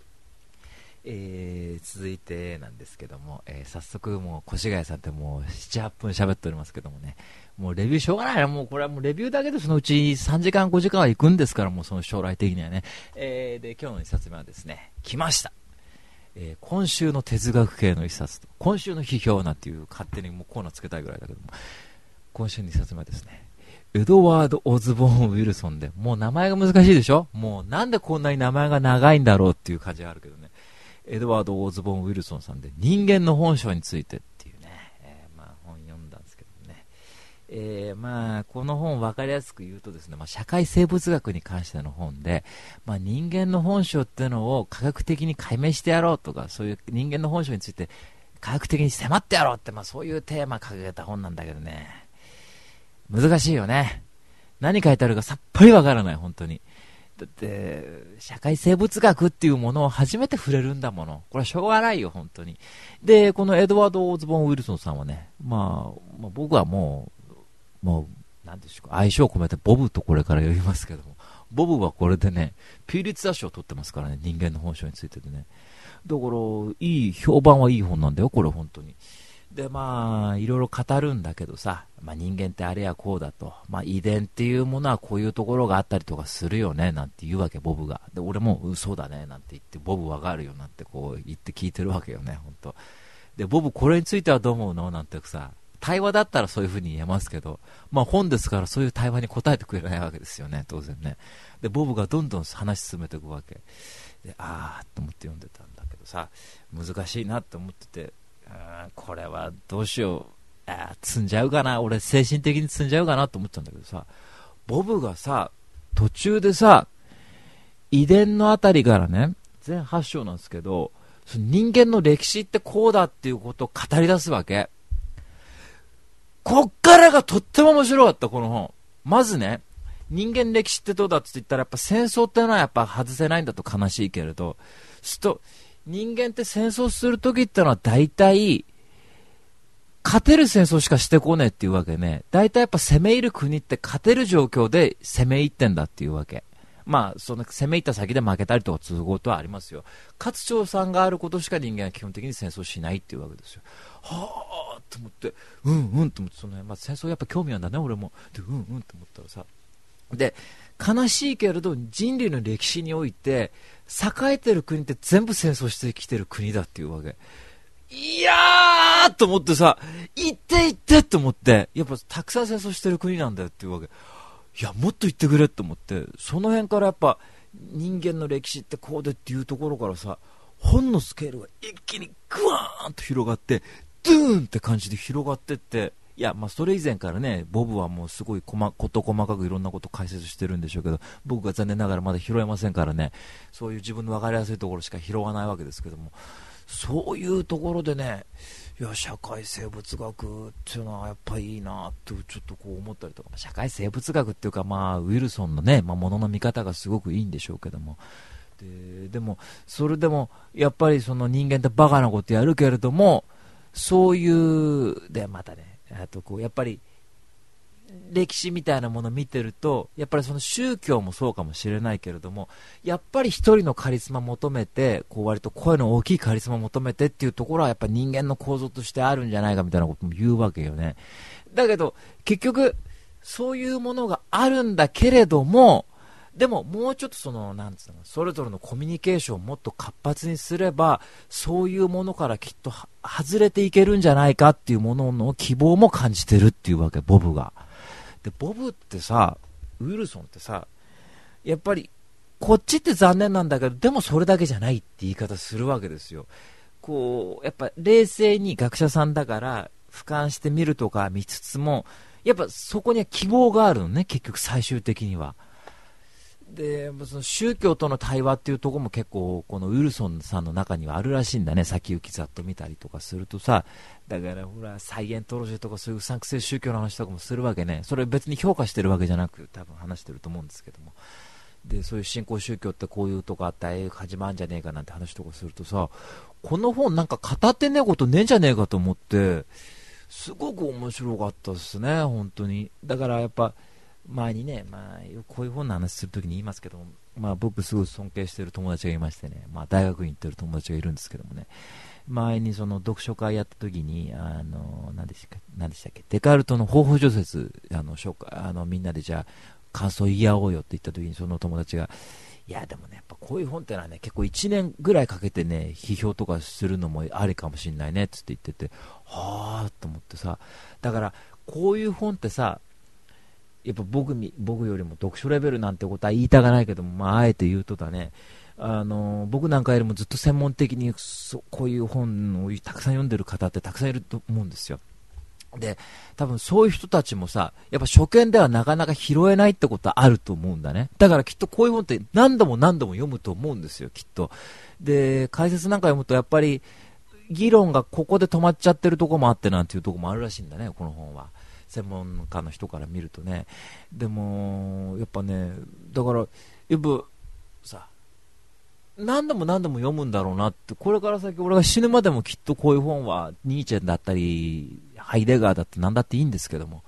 続いてなんですけども、早速もう越谷さんってもう 7,8 分喋っておりますけどもね、もうレビューしょうがないな、もうこれはもうレビューだけでそのうち3時間5時間は行くんですから、もうその将来的にはね。で今日の一冊目はですね、来ました。今週の哲学系の一冊と、今週の批評なんていう勝手にもうコーナーつけたいぐらいだけども、今週の一冊目はですね、エドワード・オズボーン・ウィルソンで、もう名前が難しいでしょ、もうなんでこんなに名前が長いんだろうっていう感じがあるけどね、エドワード・オズボーン・ウィルソンさんで人間の本性についてっていうね、本読んだんですけどね、この本分かりやすく言うとですね、社会生物学に関しての本で、人間の本性っていうのを科学的に解明してやろうとか、そういう人間の本性について科学的に迫ってやろうって、そういうテーマ掲げた本なんだけどね、難しいよね。何書いてあるかさっぱり分からない、本当に。だって社会生物学っていうものを初めて触れるんだもの、これはしょうがないよ本当に。でこのエドワード・オズボーン・ウィルソンさんはね、僕はもうなんでしょうか、愛称を込めてボブとこれから呼びますけども、ボブはこれでねピューリッツァ賞を取ってますからね、人間の本性についてでね。だから評判はいい本なんだよこれ本当に。でいろいろ語るんだけどさ、人間ってあれやこうだと、遺伝っていうものはこういうところがあったりとかするよねなんて言うわけ、ボブが。で俺も嘘だねなんて言って、ボブわかるよなんてこう言って聞いてるわけよね本当で。ボブこれについてはどう思うのなんてさ、対話だったらそういう風に言えますけど、本ですからそういう対話に答えてくれないわけですよね当然ね。でボブがどんどん話進めていくわけで、と思って読んでたんだけどさ、難しいなって思ってて、これはどうしよう、積んじゃうかな、俺精神的に積んじゃうかなと思ったんだけどさ、ボブがさ途中でさ、遺伝のあたりからね、全8章なんですけど、その人間の歴史ってこうだっていうことを語り出すわけ。こっからがとっても面白かったこの本。まずね、人間歴史ってどうだって言ったら、やっぱ戦争ってのはやっぱ外せないんだと、悲しいけれど、人間って戦争するときってのは大体勝てる戦争しかしてこねえっていうわけね。大体やっぱ攻め入る国って勝てる状況で攻め入ってんだっていうわけ。その攻め入った先で負けたりとか通ことはありますよ。勝つ勝算があることしか人間は基本的に戦争しないっていうわけですよ。はぁーと思って、と思って、戦争やっぱ興味あるんだね俺も。でと思ったらさ、で悲しいけれど人類の歴史において栄えてる国って全部戦争してきてる国だっていうわけ。いやーと思ってさ、行ってと思って、やっぱたくさん戦争してる国なんだよっていうわけ。いやもっと言ってくれと思って、その辺からやっぱ人間の歴史ってこうでっていうところからさ、本のスケールが一気にグワーンと広がって、ドゥーンって感じで広がってって、いやそれ以前からね、ボブはもうすごい事細かくいろんなこと解説してるんでしょうけど、僕が残念ながらまだ拾えませんからね、そういう自分の分かりやすいところしか拾わないわけですけども、そういうところでね、いや社会生物学っていうのはやっぱりいいなってちょっとこう思ったりとか、社会生物学っていうかウィルソンのね、ものの見方がすごくいいんでしょうけども、でもそれでもやっぱりその人間ってバカなことやるけれども、そういうでまたね、あとこうやっぱり歴史みたいなものを見てると、やっぱりその宗教もそうかもしれないけれども、やっぱり一人のカリスマ求めて、こう割と声の大きいカリスマ求めてっていうところはやっぱり人間の構造としてあるんじゃないかみたいなことも言うわけよね。だけど結局そういうものがあるんだけれども、でももうちょっとなんつうの、それぞれのコミュニケーションをもっと活発にすれば、そういうものからきっと外れていけるんじゃないかっていうものの希望も感じてるっていうわけ、ボブが。で、ボブってさ、ウィルソンってさ、やっぱりこっちって残念なんだけど、でもそれだけじゃないって言い方するわけですよ。こうやっぱ冷静に学者さんだから俯瞰してみるとか見つつも、やっぱそこには希望があるのね、結局最終的には。で、その宗教との対話っていうところも結構このウィルソンさんの中にはあるらしいんだね。先行きざっと見たりとかするとさ、だからほらサイエントロジーとかそういううさんくせえ宗教の話とかもするわけね。それ別に評価してるわけじゃなく多分話してると思うんですけども、でそういう新興宗教ってこういうとこあったら始まんじゃねえかなんて話とかするとさ、この本なんか語ってねえことねえんじゃねえかと思って、すごく面白かったですね、本当に。だからやっぱ前にね、こういう本の話するときに言いますけども、僕すごい尊敬している友達がいましてね、大学に行ってる友達がいるんですけどもね、前にその読書会やったときに何でしたっけ、デカルトの方法除説みんなでじゃあ感想言い合おうよって言ったときに、その友達が、いやでもね、やっぱこういう本ってのはね、結構1年ぐらいかけてね、批評とかするのもありかもしれないねって言ってて、はぁと思ってさ、だからこういう本ってさ、やっぱ僕よりも読書レベルなんてことは言いたがないけども、あえて言うとだね、僕なんかよりもずっと専門的にこういう本をたくさん読んでる方ってたくさんいると思うんですよ。で、多分そういう人たちもさ、やっぱ初見ではなかなか拾えないってことはあると思うんだね。だからきっとこういう本って何度も何度も読むと思うんですよ、きっと。で、解説なんか読むとやっぱり議論がここで止まっちゃってるとこもあってなんていうとこもあるらしいんだね、この本は。専門家の人から見るとね。でもやっぱね、だからやっぱさ、何度も何度も読むんだろうなって、これから先俺が死ぬまでもきっとこういう本はニーチェだったりハイデガーだって何だっていいんですけども、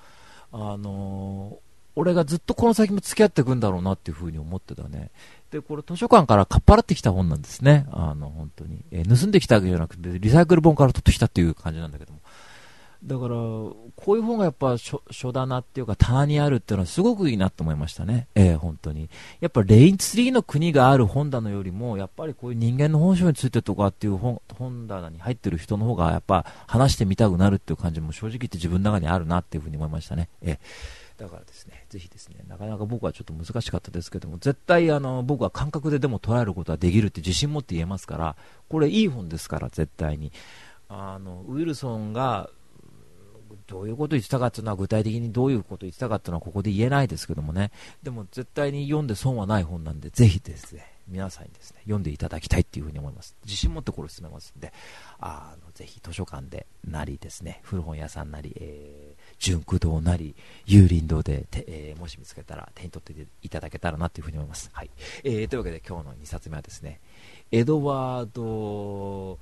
俺がずっとこの先も付き合っていくんだろうなっていうふうに思ってたね。で、これ図書館からかっぱらってきた本なんですね。本当に、盗んできたわけじゃなくてリサイクル本から取ってきたっていう感じなんだけども、だからこういう本がやっぱ書棚っていうか棚にあるっていうのはすごくいいなと思いましたね。本当にやっぱレインツリーの国がある本棚よりもやっぱりこういう人間の本性についてとかっていう本棚に入ってる人の方がやっぱ話してみたくなるっていう感じも正直言って自分の中にあるなっていうふうに思いましたね。だからですね、ぜひですね、なかなか僕はちょっと難しかったですけども、絶対僕は感覚ででも捉えることはできるって自信持って言えますから、これいい本ですから絶対に。ウィルソンがどういうことを言ってたかっていうのは具体的にどういうことを言ってたかっていうのはここで言えないですけどもね、でも絶対に読んで損はない本なんで、ぜひですね、皆さんにですね、読んでいただきたいっていうふうに思います。自信持ってこれ進めますんで、ぜひ図書館でなりですね、古本屋さんなり、純駆堂なり有林堂でもし見つけたら手に取っていただけたらなというふうに思います。はい。というわけで今日の2冊目はですね、エドワード・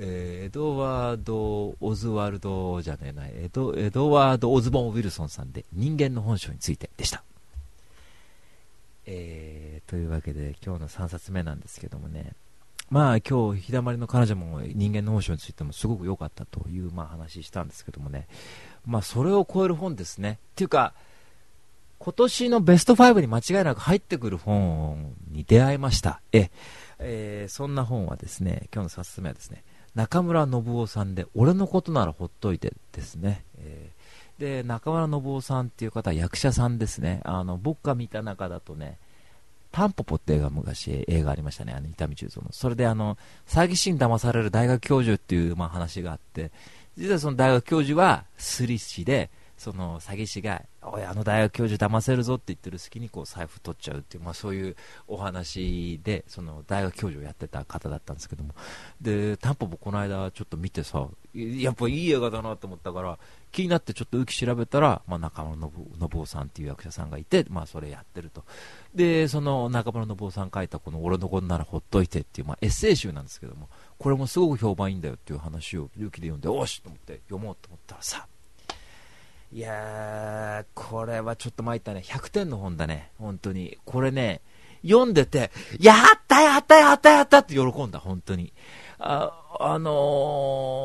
オズワルドじゃねえな、エドワード・オズボン・ウィルソンさんで人間の本性についてでした。というわけで今日の3冊目なんですけどもね、今日日だまりの彼女も人間の本性についてもすごく良かったという話したんですけどもね、それを超える本ですね。っていうか今年のベスト5に間違いなく入ってくる本に出会いました。そんな本はですね、今日の3冊目はですね、中村信夫さんで俺のことならほっといてですね。で、中村信夫さんっていう方は役者さんですね。僕が見た中だとね、タンポポって映画昔映画ありましたね、伊丹十三の。それで詐欺師に騙される大学教授っていう話があって、実はその大学教授はスリ師で、その詐欺師がおい大学教授騙せるぞって言ってる隙にこう財布取っちゃうっていう、そういうお話で、その大学教授をやってた方だったんですけども、でタンポポこの間ちょっと見てさ、やっぱいい映画だなと思ったから気になってちょっとウキ調べたら、中村信夫さんっていう役者さんがいて、それやってると。でその中村信夫さん書いたこの俺のことならほっといてっていう、エッセイ集なんですけども、これもすごく評判いいんだよっていう話をウキで読んで、おしと思って読もうと思ったらさ、いやーこれはちょっと参ったね。100点の本だね、本当に。これね、読んでてやったやったやったやったって喜んだ、本当に。こ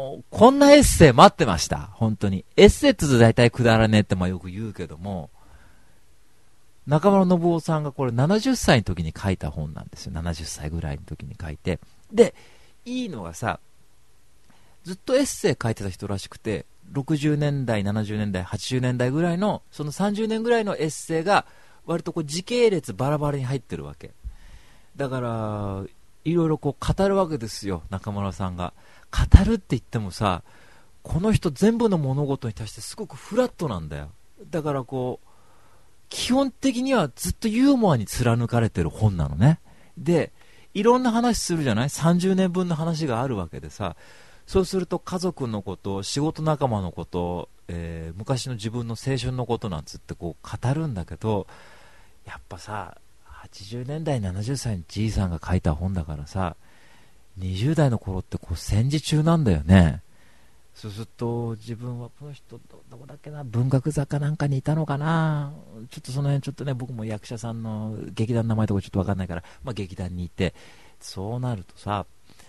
んなエッセイ待ってました、本当に。エッセイって大体くだらねえってよく言うけども、 中村信夫さんがこれ70歳の時に書いた本なんですよ。70歳ぐらいの時に書いて。で、いいのがさ、ずっとエッセイ書いてた人らしくて、60年代、70年代、80年代ぐらいの、その30年ぐらいのエッセイが、割とこう時系列バラバラに入ってるわけ。だから、いろいろこう語るわけですよ、中村さんが。語るって言ってもさ、この人全部の物事に対してすごくフラットなんだよ。だからこう、基本的にはずっとユーモアに貫かれてる本なのね。で、いろんな話するじゃない？ 30 年分の話があるわけでさ、そうすると家族のこと、仕事仲間のこと、昔の自分の青春のことなんつってこう語るんだけど、やっぱさ、80年代70歳のじいさんが書いた本だからさ、20代の頃ってこう戦時中なんだよね。そうすると自分はこの人 どこだっけな、文学座かなんかにいたのかな、ちょっとその辺ちょっとね、僕も役者さんの劇団の名前とかちょっと分かんないから、まあ、劇団にいて、そうなるとさ、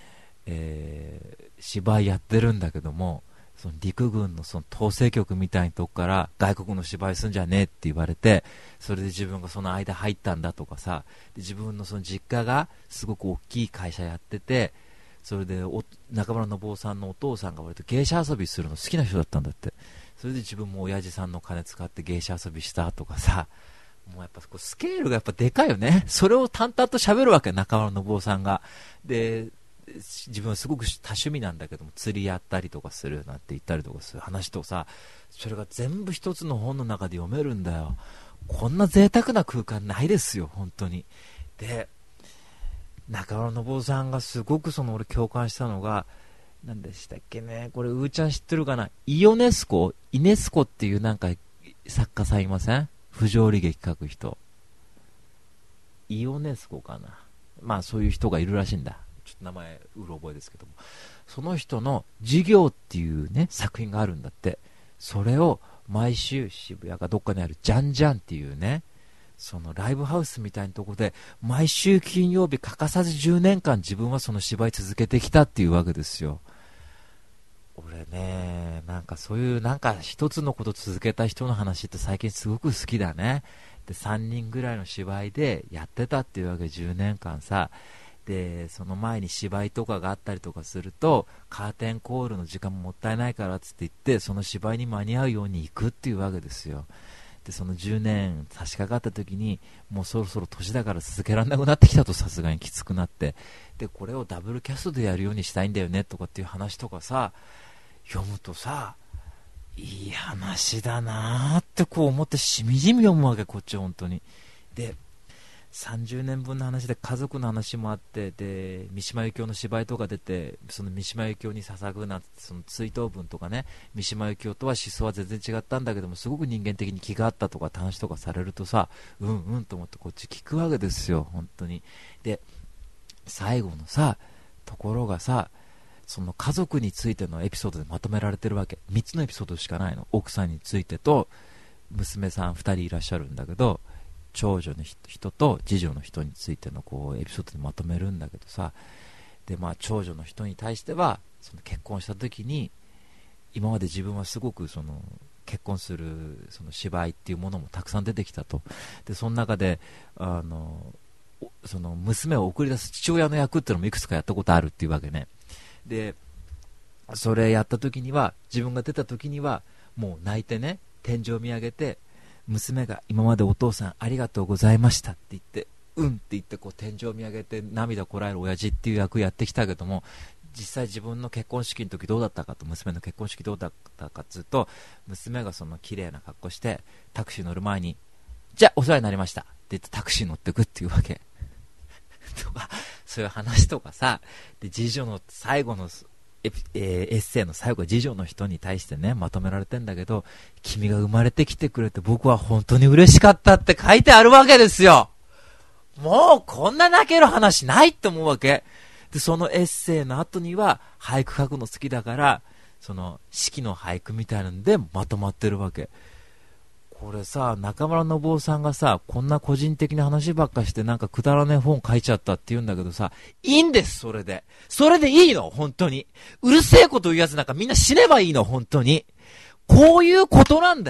芝居やってるんだけども、その陸軍のその統制局みたいなとこから外国の芝居すんじゃねえって言われて、それで自分がその間入ったんだとかさ、で自分のその実家がすごく大きい会社やってて、それで中村信夫さんのお父さんが割と芸者遊びするの好きな人だったんだって。それで自分も親父さんの金使って芸者遊びしたとかさ、もうやっぱこうスケールがやっぱでかいよね。それを淡々と喋るわけ、中村信夫さんが。で、自分はすごく多趣味なんだけども、釣りやったりとかするなんて言ったりとかする話とさ、それが全部一つの本の中で読めるんだよ。こんな贅沢な空間ないですよ、本当に。で、中村信夫さんがすごく俺共感したのが、何でしたっけね、これうーちゃん知ってるかな、イネスコっていうなんか作家さんいません？不条理劇書く人。イオネスコかな、まあそういう人がいるらしいんだ。ちょっと名前うろ覚えですけども、その人の授業っていうね作品があるんだって。それを毎週渋谷かどっかにあるジャンジャンっていうね、そのライブハウスみたいなとこで毎週金曜日欠かさず10年間自分はその芝居続けてきたっていうわけですよ。俺ね、なんかそういうなんか一つのこと続けた人の話って最近すごく好きだね。で、3人ぐらいの芝居でやってたっていうわけ、10年間さ。で、その前に芝居とかがあったりとかすると、カーテンコールの時間ももったいないからっつって言って、その芝居に間に合うように行くっていうわけですよ。で、その10年差し掛かった時に、もうそろそろ年だから続けられなくなってきたと、さすがにきつくなって、でこれをダブルキャストでやるようにしたいんだよねとかっていう話とかさ、読むとさ、いい話だなーってこう思ってしみじみ読むわけ、こっちは本当に。で、30年分の話で家族の話もあって、で三島由紀夫の芝居とか出て、その三島由紀夫に捧ぐなんてその追悼文とかね、三島由紀夫とは思想は全然違ったんだけどもすごく人間的に気があったとかって話とかされるとさ、うんうんと思ってこっち聞くわけですよ、本当に。で、最後のさところがさ、その家族についてのエピソードでまとめられてるわけ。3つのエピソードしかないの。奥さんについてと娘さん2人いらっしゃるんだけど、長女の人と次女の人についてのこうエピソードでまとめるんだけどさ、で、まあ、長女の人に対してはその結婚した時に、今まで自分はすごくその結婚するその芝居っていうものもたくさん出てきたと。でその中でその娘を送り出す父親の役っていうのもいくつかやったことあるっていうわけね。でそれやった時には、自分が出た時にはもう泣いてね、天井を見上げて、娘が今までお父さんありがとうございましたって言って、うんって言ってこう天井を見上げて涙こらえる親父っていう役やってきたけども、実際自分の結婚式の時どうだったかと、娘の結婚式どうだったかっていうと、娘がその綺麗な格好してタクシー乗る前に、じゃあお世話になりましたって言ってタクシー乗ってくっていうわけとか、そういう話とかさ。で次女の最後のエッセイの最後、次女の人に対してねまとめられてんだけど、君が生まれてきてくれて僕は本当に嬉しかったって書いてあるわけですよ。もうこんな泣ける話ないって思うわけで、そのエッセイの後には俳句書くの好きだから、その式の俳句みたいなのでまとまってるわけ。これさ、中村信夫さんがさ、こんな個人的な話ばっかしてなんかくだらねえ本書いちゃったって言うんだけどさ、いいんです、それでいいの、本当に。うるせえこと言うやつなんかみんな死ねばいいの、本当に。こういうことなんだよ。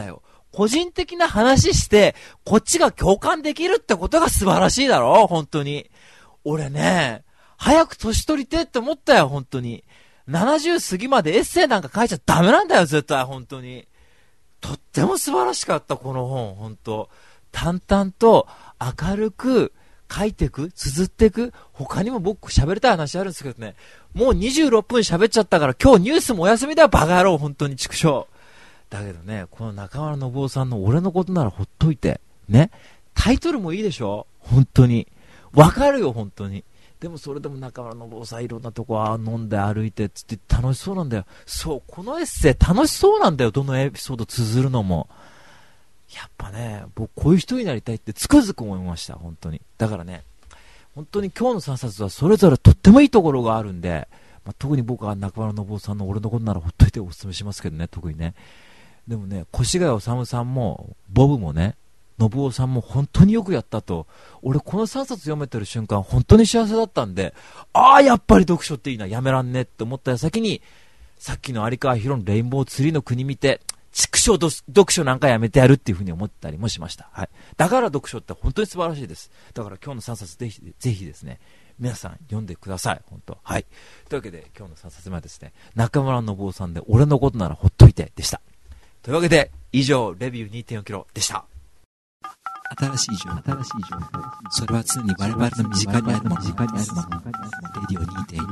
個人的な話して、こっちが共感できるってことが素晴らしいだろ本当に。俺ね、早く年取りてって思ったよ、本当に。70過ぎまでエッセイなんか書いちゃダメなんだよ、絶対、本当に。とっても素晴らしかった、この本、本当。淡々と明るく書いてく、綴ってく。他にも僕喋りたい話あるんですけどね。もう26分喋っちゃったから今日ニュースもお休みだよ、バカ野郎、本当に畜生。だけどね、この中村信夫さんの俺のことならほっといて。ね。タイトルもいいでしょ本当に。わかるよ、本当に。でもそれでも中村信夫さんいろんなとこ飲んで歩いてつって楽しそうなんだよ。そう、このエッセイ楽しそうなんだよ、どのエピソード綴るのも。やっぱね、僕こういう人になりたいってつくづく思いました、本当に。だからね、本当に今日の3冊はそれぞれとってもいいところがあるんで、特に僕は中村信夫さんの俺のことならほっといてお勧めしますけどね、特にね。でもね、越谷治さんもボブもね、信夫さんも本当によくやったと。俺この3冊読めてる瞬間本当に幸せだったんで、やっぱり読書っていいな、やめらんねって思った矢先に、さっきの有川博のレインボーツリーの国見て、畜生読書なんかやめてやるっていう風に思ったりもしました。はい。だから読書って本当に素晴らしいです。だから今日の3冊ぜひですね、皆さん読んでください。本当。はい。というわけで今日の3冊目はですね、中村信夫さんで俺のことならほっといてでした。というわけで以上レビュー 2.4 キロでした。 新しい情報。それは常に我々の身近にあるもの。レディオ 2.4 キロ。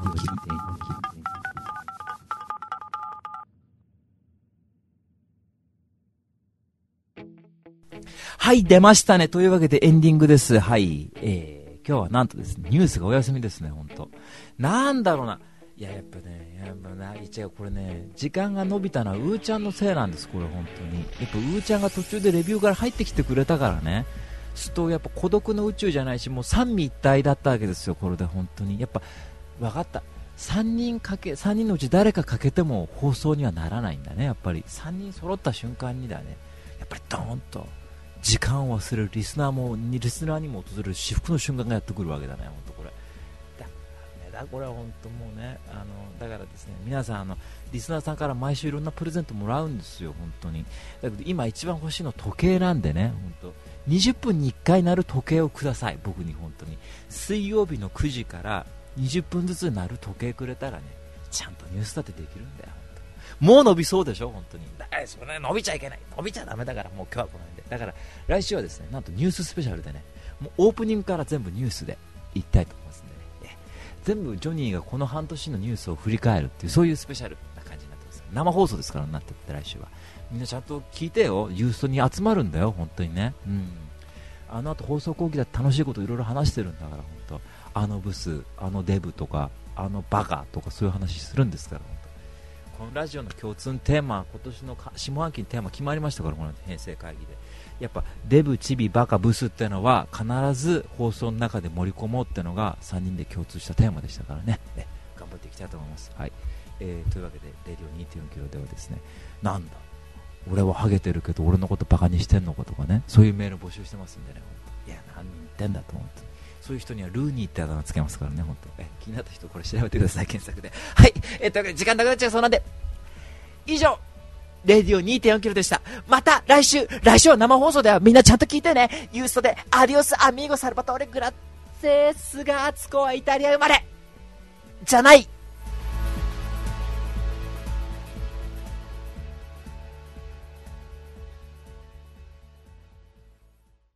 はい、出ましたね。というわけでエンディングです。はい。今日はなんとですね、ニュースがお休みですね、ほんと。なんだろうな。やっぱ違う、これね、時間が伸びたのはうーちゃんのせいなんです、これ本当に。やっぱうーちゃんが途中でレビューから入ってきてくれたからね。するとやっぱ孤独の宇宙じゃないし、もう三位一体だったわけですよ、これで本当に。やっぱ、分かった。3人のうち誰かかけても放送にはならないんだね、やっぱり。3人揃った瞬間にだね、やっぱりドーンと、時間を忘れるリスナーにも訪れる至福の瞬間がやってくるわけだね、本当これ。これは本当もうね、だからですね、皆さんリスナーさんから毎週いろんなプレゼントもらうんですよ、本当に。だけど今一番欲しいのは時計なんでね、本当20分に1回鳴る時計をください、僕に本当に。水曜日の9時から20分ずつ鳴る時計くれたらね、ちゃんとニュース立てできるんだよ。もう伸びそうでしょ、本当に。それね、伸びちゃいけない、伸びちゃダメだから、もう今日はこの辺で。だから来週はですね、なんとニューススペシャルでね、もうオープニングから全部ニュースでいきたいと思いますんでね。全部ジョニーがこの半年のニュースを振り返るっていう、そういうスペシャルな感じになってます。生放送ですから、なってって来週は。みんなちゃんと聞いてよ、ユーストに集まるんだよ、本当にね。あの後放送後期だって楽しいこといろいろ話してるんだから、本当。ブス、デブとか、バカとかそういう話するんですから、本当。このラジオの共通テーマ、今年の下半期のテーマ決まりましたから、この編成会議で。やっぱデブ、チビ、バカ、ブスっていうのは必ず放送の中で盛り込もうっていうのが3人で共通したテーマでしたからね。頑張っていきたいと思います。はい。というわけでレディオ 2.4 キロではですね、なんだ俺はハゲてるけど俺のことバカにしてんのかとかね、そういうメール募集してますんでね。いや、何言ってんだと思って、そういう人にはルーニーってあだ名つけますからね、本当。気になった人これ調べてください、検索で。はい。というわけで時間なくなっちゃうそうなんで、以上レディオ 2.4 キロでした。また来週は生放送だよ。みんなちゃんと聞いてね。ユーストでアディオスアミーゴサルバトーレグラッツェスガーツコはイタリア生まれじゃない